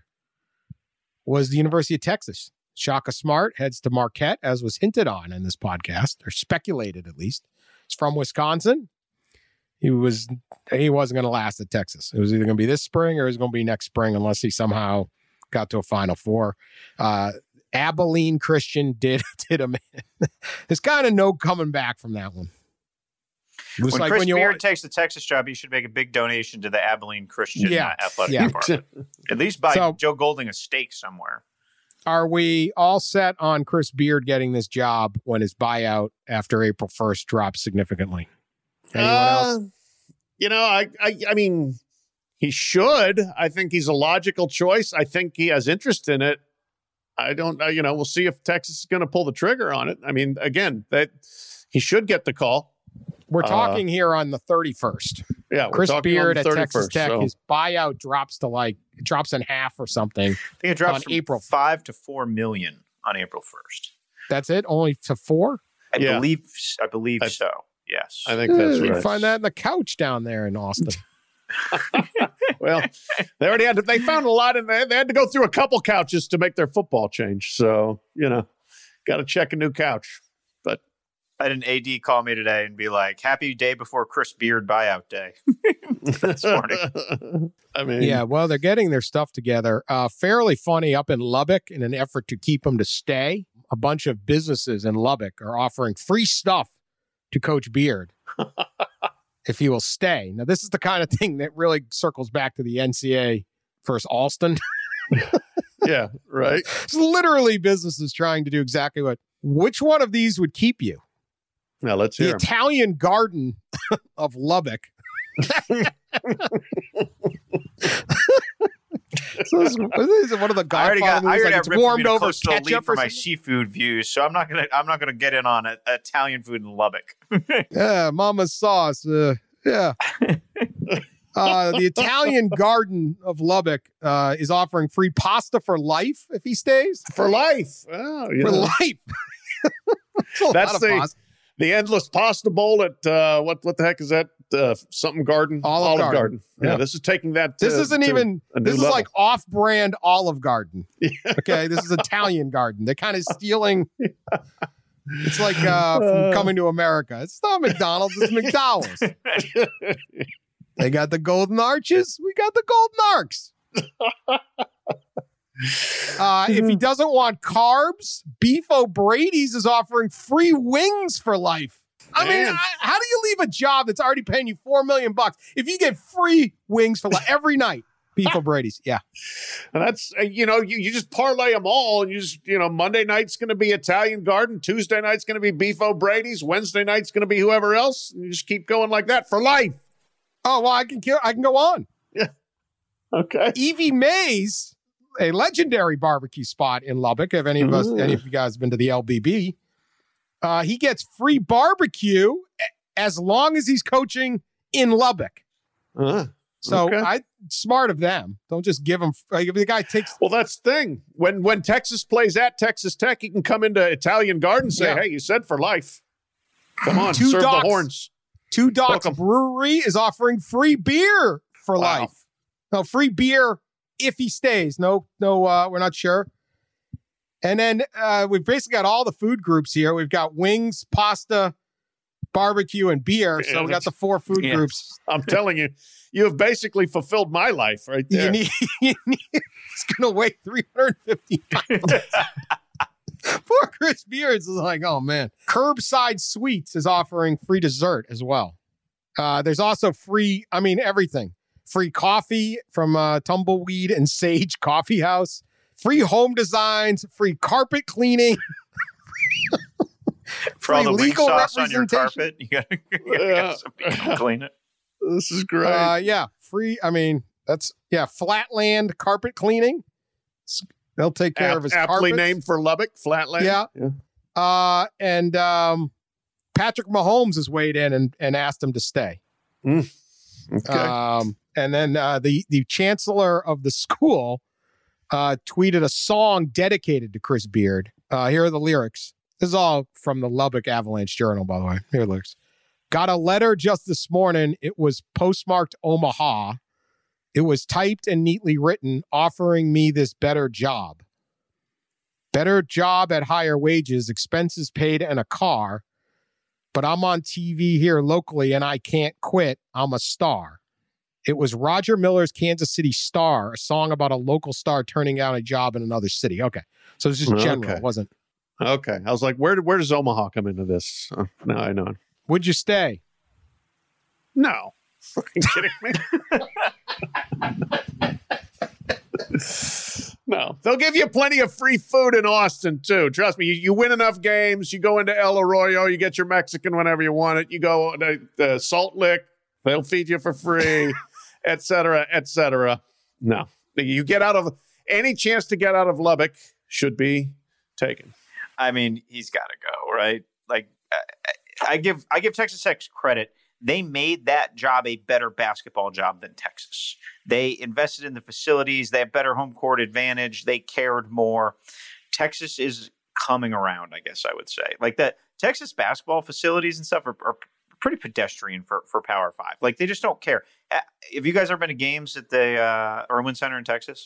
was the University of Texas. Shaka Smart heads to Marquette, as was hinted on in this podcast, or speculated at least. He's from Wisconsin. He was he wasn't going to last at Texas. It was either going to be this spring or it was going to be next spring, unless he somehow got to a Final Four. Uh, Abilene Christian did did him in. There's kind of no coming back from that one. It was When like Chris when you Beard want, takes the Texas job, he should make a big donation to the Abilene Christian Yeah. uh, athletic Yeah. department. At least buy So- Joe Golding a steak somewhere. are we all set on Chris Beard getting this job when his buyout after April first drops significantly? Anyone Uh, else? You know, I, I, I mean, he should. I think he's a logical choice. I think he has interest in it. I don't know. You know, we'll see if Texas is going to pull the trigger on it. I mean, again, that he should get the call. We're uh, talking here on the thirty-first. Yeah, we're Chris talking on Beard the at Texas thirty-first, Tech, so- his buyout drops to like, it drops in half or something. I think it drops On from April. five to four million on April first. That's it? Only to four? I Yeah. believe. I believe I- so. Yes. I think that's Eh, you right. find that in the couch down there in Austin. Well, they already had to, they found a lot in there. They had to go through a couple couches to make their football change. So, you know, got to check a new couch. But I had an A D call me today and be like, "Happy day before Chris Beard buyout day." This morning. I mean, Yeah, well, they're getting their stuff together. Uh, fairly funny up in Lubbock in an effort to keep them to stay. A bunch of businesses in Lubbock are offering free stuff to Coach Beard if he will stay. Now, this is the kind of thing that really circles back to the N C A A versus Alston. yeah, right. It's literally businesses trying to do exactly what. Which one of these would keep you? Now let's The hear 'em. Italian Garden of Lubbock. So this, this is one of the I already got. Godfather I movies, already like got it's ripped warmed me to over Coastal Elite ketchup for or my something. seafood views, so I'm not gonna. I'm not gonna get in on uh, Italian food in Lubbock. Yeah, Mama's sauce. Uh, yeah. Uh, the Italian Garden of Lubbock uh, is offering free pasta for life if he stays. For life. Oh, you For know. life. That's a That's lot of the- pasta. The endless pasta bowl at uh, what what the heck is that? Uh, something Garden, Olive Garden. Yeah, Yeah. this is taking that. This to- isn't to even, a new this is level. like off-brand Olive Garden. Okay, this is Italian Garden. They're kind of stealing. It's like uh, from Uh. Coming to America. It's not McDonald's, it's McDowell's. They got the golden arches. We got the golden arcs. Uh, if he doesn't want carbs, Beef O'Brady's is offering free wings for life. I mean, Man. I, how do you leave a job that's already paying you four million bucks if you get free wings for life every night? Beef O'Brady's, yeah. And that's, uh, you know, you, you just parlay them all. And you just, you know, Monday night's going to be Italian Garden. Tuesday night's going to be Beef O'Brady's. Wednesday night's going to be whoever else. And you just keep going like that for life. Oh well, I can kill, I can go on. Okay. Evie Mays, a legendary barbecue spot in Lubbock. If any of us, Ooh. any of you guys have been to the L B B, uh, he gets free barbecue a- as long as he's coaching in Lubbock. Uh, So Okay. I smart of them. Don't just give him. Like, if the guy takes. well, that's the thing. When when Texas plays at Texas Tech, he can come into Italian Garden and say, Yeah. hey, you said for life. Come on, Two serve Docs. the horns. Two Docs Welcome. Brewery is offering free beer for Wow. life. No, free beer if he stays. No, no, uh, we're not sure. And then uh, we've basically got all the food groups here. We've got wings, pasta, barbecue, and beer. So Yeah, we got the four food yeah. groups. I'm telling you, you have basically fulfilled my life right there. You need, you need, it's going to weigh three hundred fifty pounds. Poor Chris Beards is like, oh, man. Curbside Sweets is offering free dessert as well. Uh, there's also free, I mean, everything. Free coffee from uh, Tumbleweed and Sage Coffee House. Free home designs. Free carpet cleaning. For all free the wing legal sauce on your representation. carpet, you got Yeah. to clean it. This is great. Uh, yeah, free. I mean, that's, yeah, Flatland Carpet Cleaning. S- They'll take care Ap- of his aptly carpets. named for Lubbock, Flatland. Yeah. Uh, and um, Patrick Mahomes has weighed in and, and asked him to stay. Okay. Um, and then uh, the the chancellor of the school uh, tweeted a song dedicated to Chris Beard. Uh, here are the lyrics. This is all from the Lubbock Avalanche Journal, by the way. Here are the lyrics. Got a letter just this morning. It was postmarked Omaha. It was typed and neatly written, offering me this better job. Better job at higher wages, expenses paid, and a car. But I'm on T V here locally and I can't quit. I'm a star. It was Roger Miller's Kansas City Star, a song about a local star turning down a job in another city. Okay. So it's just general. Okay. It wasn't. Okay. I was like, where where does Omaha come into this? Oh, now I know. Would you stay? No. Are you kidding me? No. They'll give you plenty of free food in Austin, too. Trust me. You, you win enough games. You go into El Arroyo. You get your Mexican whenever you want it. You go to uh, Salt Lick. They'll feed you for free, et cetera, et cetera. No. You get out of any chance to get out of Lubbock should be taken. I mean, he's got to go, right? Like, I, I give I give Texas Tech credit. They made that job a better basketball job than Texas. They invested in the facilities. They have better home court advantage. They cared more. Texas is coming around, I guess I would say. Like the Texas basketball facilities and stuff are, are pretty pedestrian for, for Power Five. Like they just don't care. Have you guys ever been to games at the uh, Irwin Center in Texas?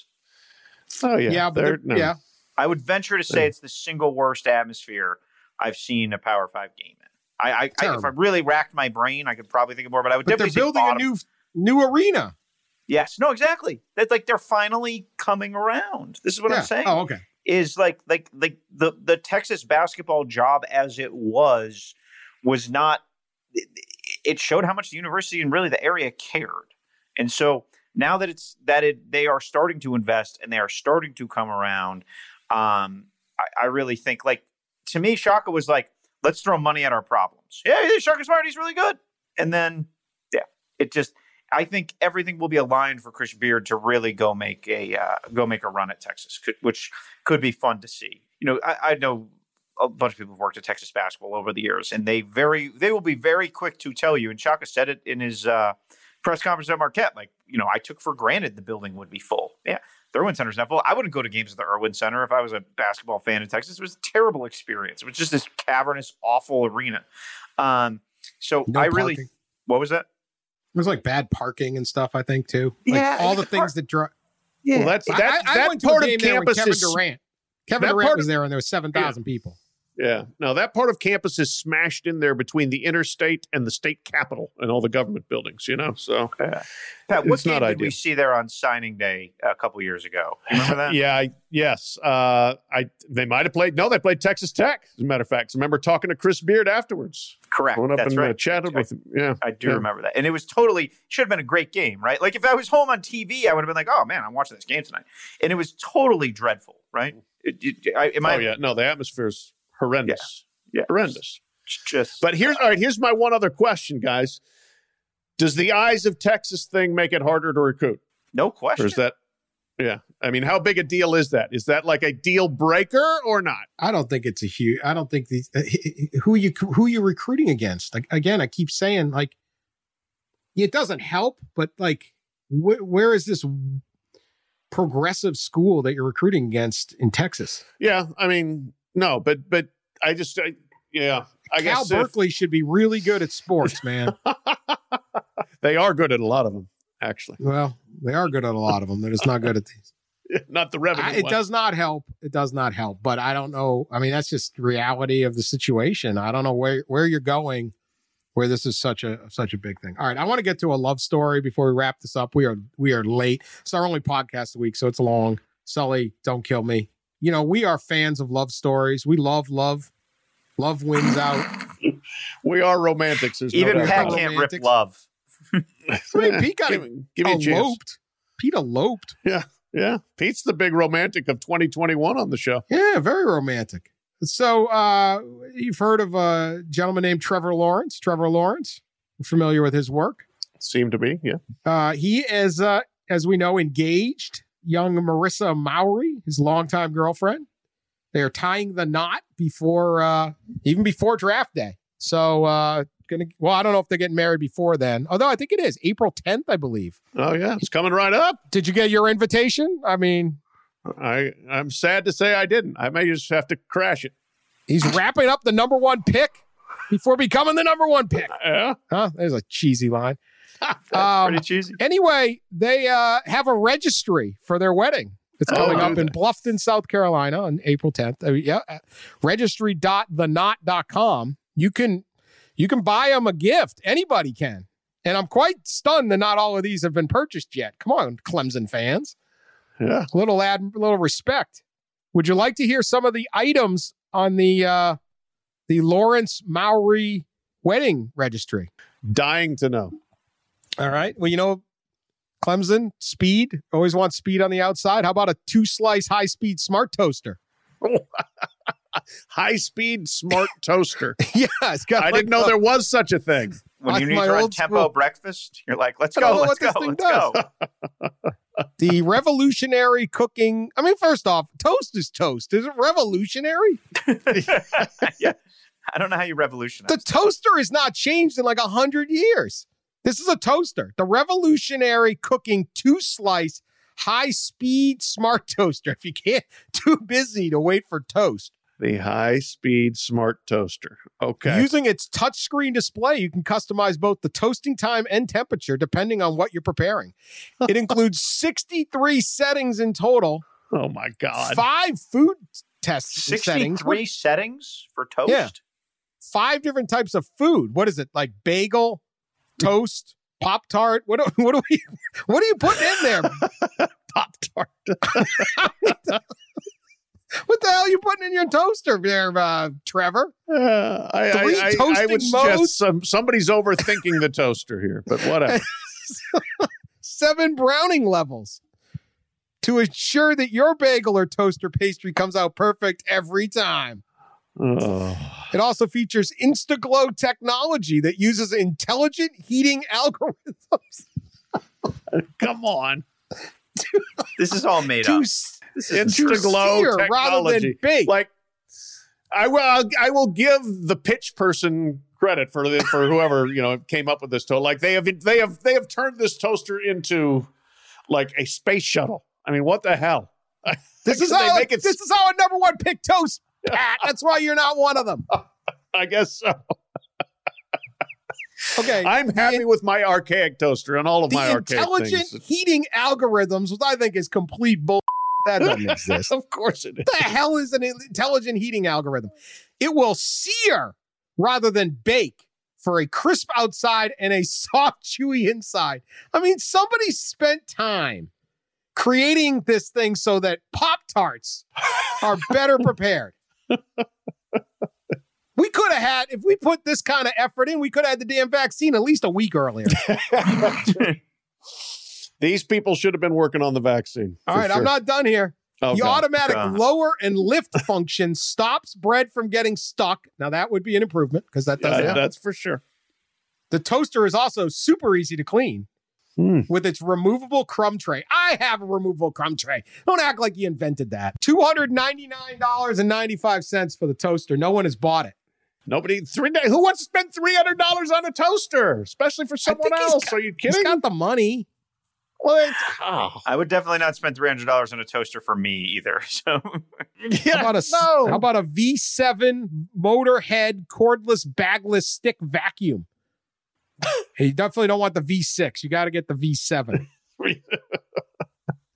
Oh, yeah. Yeah. But They're- they're- no. yeah. I would venture to say it's the single worst atmosphere I've seen a Power Five game in. I, I, I if I really racked my brain, I could probably think of more, but I would But they're definitely building say a bottom. new new arena. Yes, no, exactly. That's like they're finally coming around. This is what Yeah. I'm saying. Oh, okay. Is like like like the the Texas basketball job as it was was not. It, it showed how much the university and really the area cared, and so now that it's that it they are starting to invest and they are starting to come around. Um, I, I really think like to me, Shaka was like, let's throw money at our problems. Yeah, Shaka Smart, he's really good, and then yeah, it just. I think everything will be aligned for Chris Beard to really go make a uh, go make a run at Texas, could, which could be fun to see. You know, I, I know a bunch of people have worked at Texas basketball over the years, and they very they will be very quick to tell you. And Shaka said it in his uh, press conference at Marquette. Like, you know, I took for granted the building would be full. Yeah, the Irwin Center's not full. I wouldn't go to games at the Irwin Center if I was a basketball fan in Texas. It was a terrible experience. It was just this cavernous, awful arena. Um, so No I really, parking. what was that? It was like bad parking and stuff, I think, too. Like Yeah, all the the things that draw. Yeah, Well, that's I- that, I, I that went to part a of game there when campus Kevin is Durant. Kevin that Durant part was of- there, and there was seven thousand people. Yeah. No, that part of campus is smashed in there between the interstate and the state capitol and all the government buildings, you know? So, Yeah. Pat, what It's game not did ideal. we see there on signing day a couple years ago? You remember that? yeah, I, yes. Uh, I They might have played, no, they played Texas Tech, as a matter of fact. I remember talking to Chris Beard afterwards. Correct. Went up That's and right. uh, chatted I, with him. Yeah. I do Yeah. remember that. And it was totally, should have been a great game, right? Like if I was home on T V, I would have been like, oh man, I'm watching this game tonight. And it was totally dreadful, right? It, it, I, am I, Oh, yeah. No, the atmosphere is horrendous. Yeah. Horrendous. Just, But here's, all right, here's my one other question, guys. Does the Eyes of Texas thing make it harder to recruit? no Or question. is that, yeah. I mean, how big a deal is that? Is that like a deal breaker or not? I don't think it's a huge. I don't think these. Uh, who you who you recruiting against? Like again, I keep saying like, it doesn't help. But like, wh- where is this progressive school that you're recruiting against in Texas? Yeah. I mean, no, but, but I just, I, yeah. I Cal guess if- Berkeley should be really good at sports, man. they are good at a lot of them, actually. Well, They are good at a lot of them. They're just not good at these. Not the revenue. I, it one. does not help. It does not help. But I don't know. I mean, that's just the reality of the situation. I don't know where, where you're going, where this is such a such a big thing. All right, I want to get to a love story before we wrap this up. We are we are late. It's our only podcast a week, so it's long. Sully, don't kill me. You know, we are fans of love stories. We love love. Love wins out. We are romantics. There's Even no Pat doubt. can't Romantics. rip love. I mean, Pete got give, me- give me a chance. eloped. Pete eloped. Yeah, yeah. Pete's the big romantic of twenty twenty-one on the show. Yeah, very romantic. So uh, you've heard of a gentleman named Trevor Lawrence. Trevor Lawrence, familiar with his work? Seem to be, yeah. Uh, he is, uh, as we know, engaged. Young Marissa Mowry, his longtime girlfriend. They are tying the knot before, uh, even before draft day. So, uh, gonna. Well, I don't know if they're getting married before then. Although I think it is April tenth, I believe. Oh yeah, it's coming right up. Did you get your invitation? I mean, I I'm sad to say I didn't. I may just have to crash it. he's wrapping up the number one pick before becoming the number one pick. Yeah. Huh? There's a cheesy line. That's Um, pretty cheesy. Anyway, they uh, have a registry for their wedding. It's Oh, coming do up in they? Bluffton, South Carolina on April tenth. Uh, yeah, registry dot the knot dot com. You can you can buy them a gift. Anybody can. And I'm quite stunned that not all of these have been purchased yet. Come on, Clemson fans. Yeah. A little ad, a little respect. Would you like to hear some of the items on the uh, the Lawrence Mowry wedding registry? Dying to know. All right. Well, you know, Clemson, speed. Always want speed on the outside. How about a two-slice high-speed smart toaster? High speed smart toaster. Yeah, it's got I like didn't know a- there was such a thing. When like you need my to run old tempo school- breakfast, you're like, let's I don't go, know let's what go, this let's thing go. the revolutionary cooking. I mean, first off, toast is toast. Is it revolutionary? Yeah. I don't know how you revolutionize. The toaster has not changed in like a hundred years. This is a toaster. The revolutionary cooking two-slice high-speed smart toaster. If you can't, too busy to wait for toast. The high speed smart toaster. Okay. Using its touchscreen display, you can customize both the toasting time and temperature depending on what you're preparing. It includes sixty-three settings in total, Oh my God. five food test settings, sixty-three settings for toast? Yeah. five different types of food. What is it? Like bagel, toast, Pop-Tart? What do, what do we what are you putting in there? Pop-Tart. What the hell are you putting in your toaster there, uh, Trevor? Uh, I, Three I, I, I toasting would suggest modes? some, somebody's overthinking the toaster here, but whatever. Seven browning levels to ensure that your bagel or toaster pastry comes out perfect every time. Oh. It also features InstaGlow technology that uses intelligent heating algorithms Come on. This is all made to, up. s- This is to Instaglow sear rather than technology. bake. Like, I will, I will give the pitch person credit for the, for whoever you know came up with this toaster. Like they have, they have, they have turned this toaster into like a space shuttle. I mean, what the hell? This is They how make it- this is how a number one pick toast, Pat. That's why you're not one of them. I guess so. Okay, I'm happy the, with my archaic toaster and all of the my archaic intelligent things. heating algorithms, which I think is complete bull. That doesn't exist. Of course it is. What the hell is an intelligent heating algorithm? It will sear rather than bake for a crisp outside and a soft, chewy inside. I mean, somebody spent time creating this thing so that Pop-Tarts are better prepared. We could have had, if we put this kind of effort in, we could have had the damn vaccine at least a week earlier. These people should have been working on the vaccine. All for right, sure. I'm not done here. Okay. The automatic God. lower and lift function stops bread from getting stuck. Now, that would be an improvement because that does Yeah, happen. that's for sure. The toaster is also super easy to clean Hmm. with its removable crumb tray. I have a removable crumb tray. Don't act like you invented that. two hundred ninety-nine dollars and ninety-five cents for the toaster. No one has bought it. Nobody, three, who wants to spend three hundred dollars on a toaster, especially for someone think he's else? got- Are you He's kidding? got the money. Well, it's, oh. I would definitely not spend three hundred dollars on a toaster for me either. So Yeah, How about a, no. how about a V seven motorhead cordless bagless stick vacuum? You definitely don't want the V six. You got to get the V seven.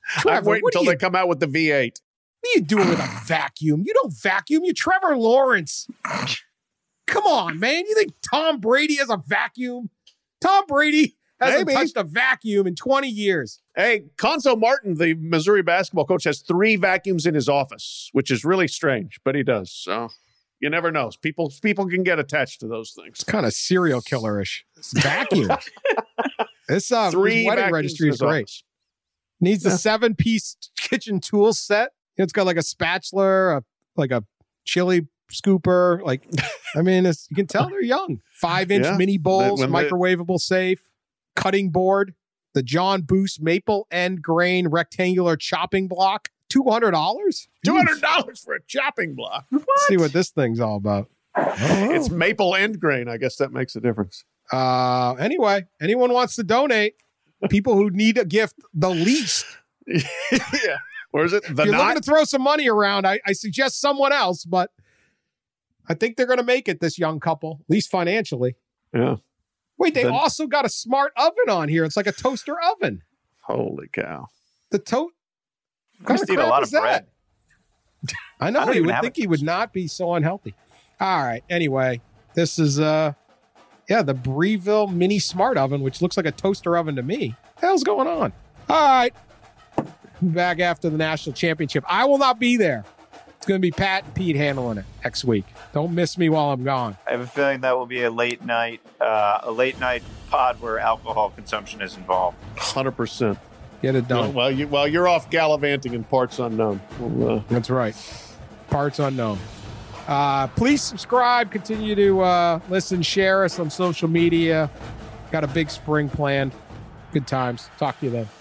I'm waiting what until are they you- come out with the V eight. What are you doing with a vacuum? You don't vacuum. You're Trevor Lawrence. Come on, man. You think Tom Brady has a vacuum? Tom Brady hasn't Maybe. touched a vacuum in twenty years. Hey, Conzo Martin, the Missouri basketball coach, has three vacuums in his office, which is really strange, but he does. So you never know. People people can get attached to those things. It's kind of serial killerish. It's vacuum. this uh, Three this wedding vacuums registry in is his great. office. Needs the Yeah. seven-piece kitchen tool set. It's got like a spatula, a, like a chili scooper. Like, I mean, it's, you can tell they're young. Five-inch Yeah. mini bowls, When they- microwavable safe, cutting board, the John Boost maple end grain rectangular chopping block. two hundred dollars? two hundred dollars for a chopping block. Let's see what this thing's all about. It's maple end grain. I guess that makes a difference. Uh, anyway, anyone wants to donate, people who need a gift the least, Yeah. Or is it the if you're knot? looking to throw some money around, I, I suggest someone else, but I think they're going to make it, this young couple, at least financially. Yeah. Wait, they The- also got a smart oven on here. It's like a toaster oven. Holy cow. The toast. I used to eat a lot of bread. I know. I don't you even would have think a he would not be so unhealthy. All right. Anyway, this is, uh, yeah, the Breville mini smart oven, which looks like a toaster oven to me. What the hell's going on? All right. Back after the national championship. I will not be there. It's going to be Pat and Pete handling it next week. Don't miss me while I'm gone. I have a feeling that will be a late night, uh, a late night pod where alcohol consumption is involved. one hundred percent. Get it Well, done. well, you, well, you're off gallivanting in parts unknown. Well, uh, That's right. Parts unknown. Uh, please subscribe. Continue to uh, listen, share us on social media. Got a big spring planned. Good times. Talk to you then.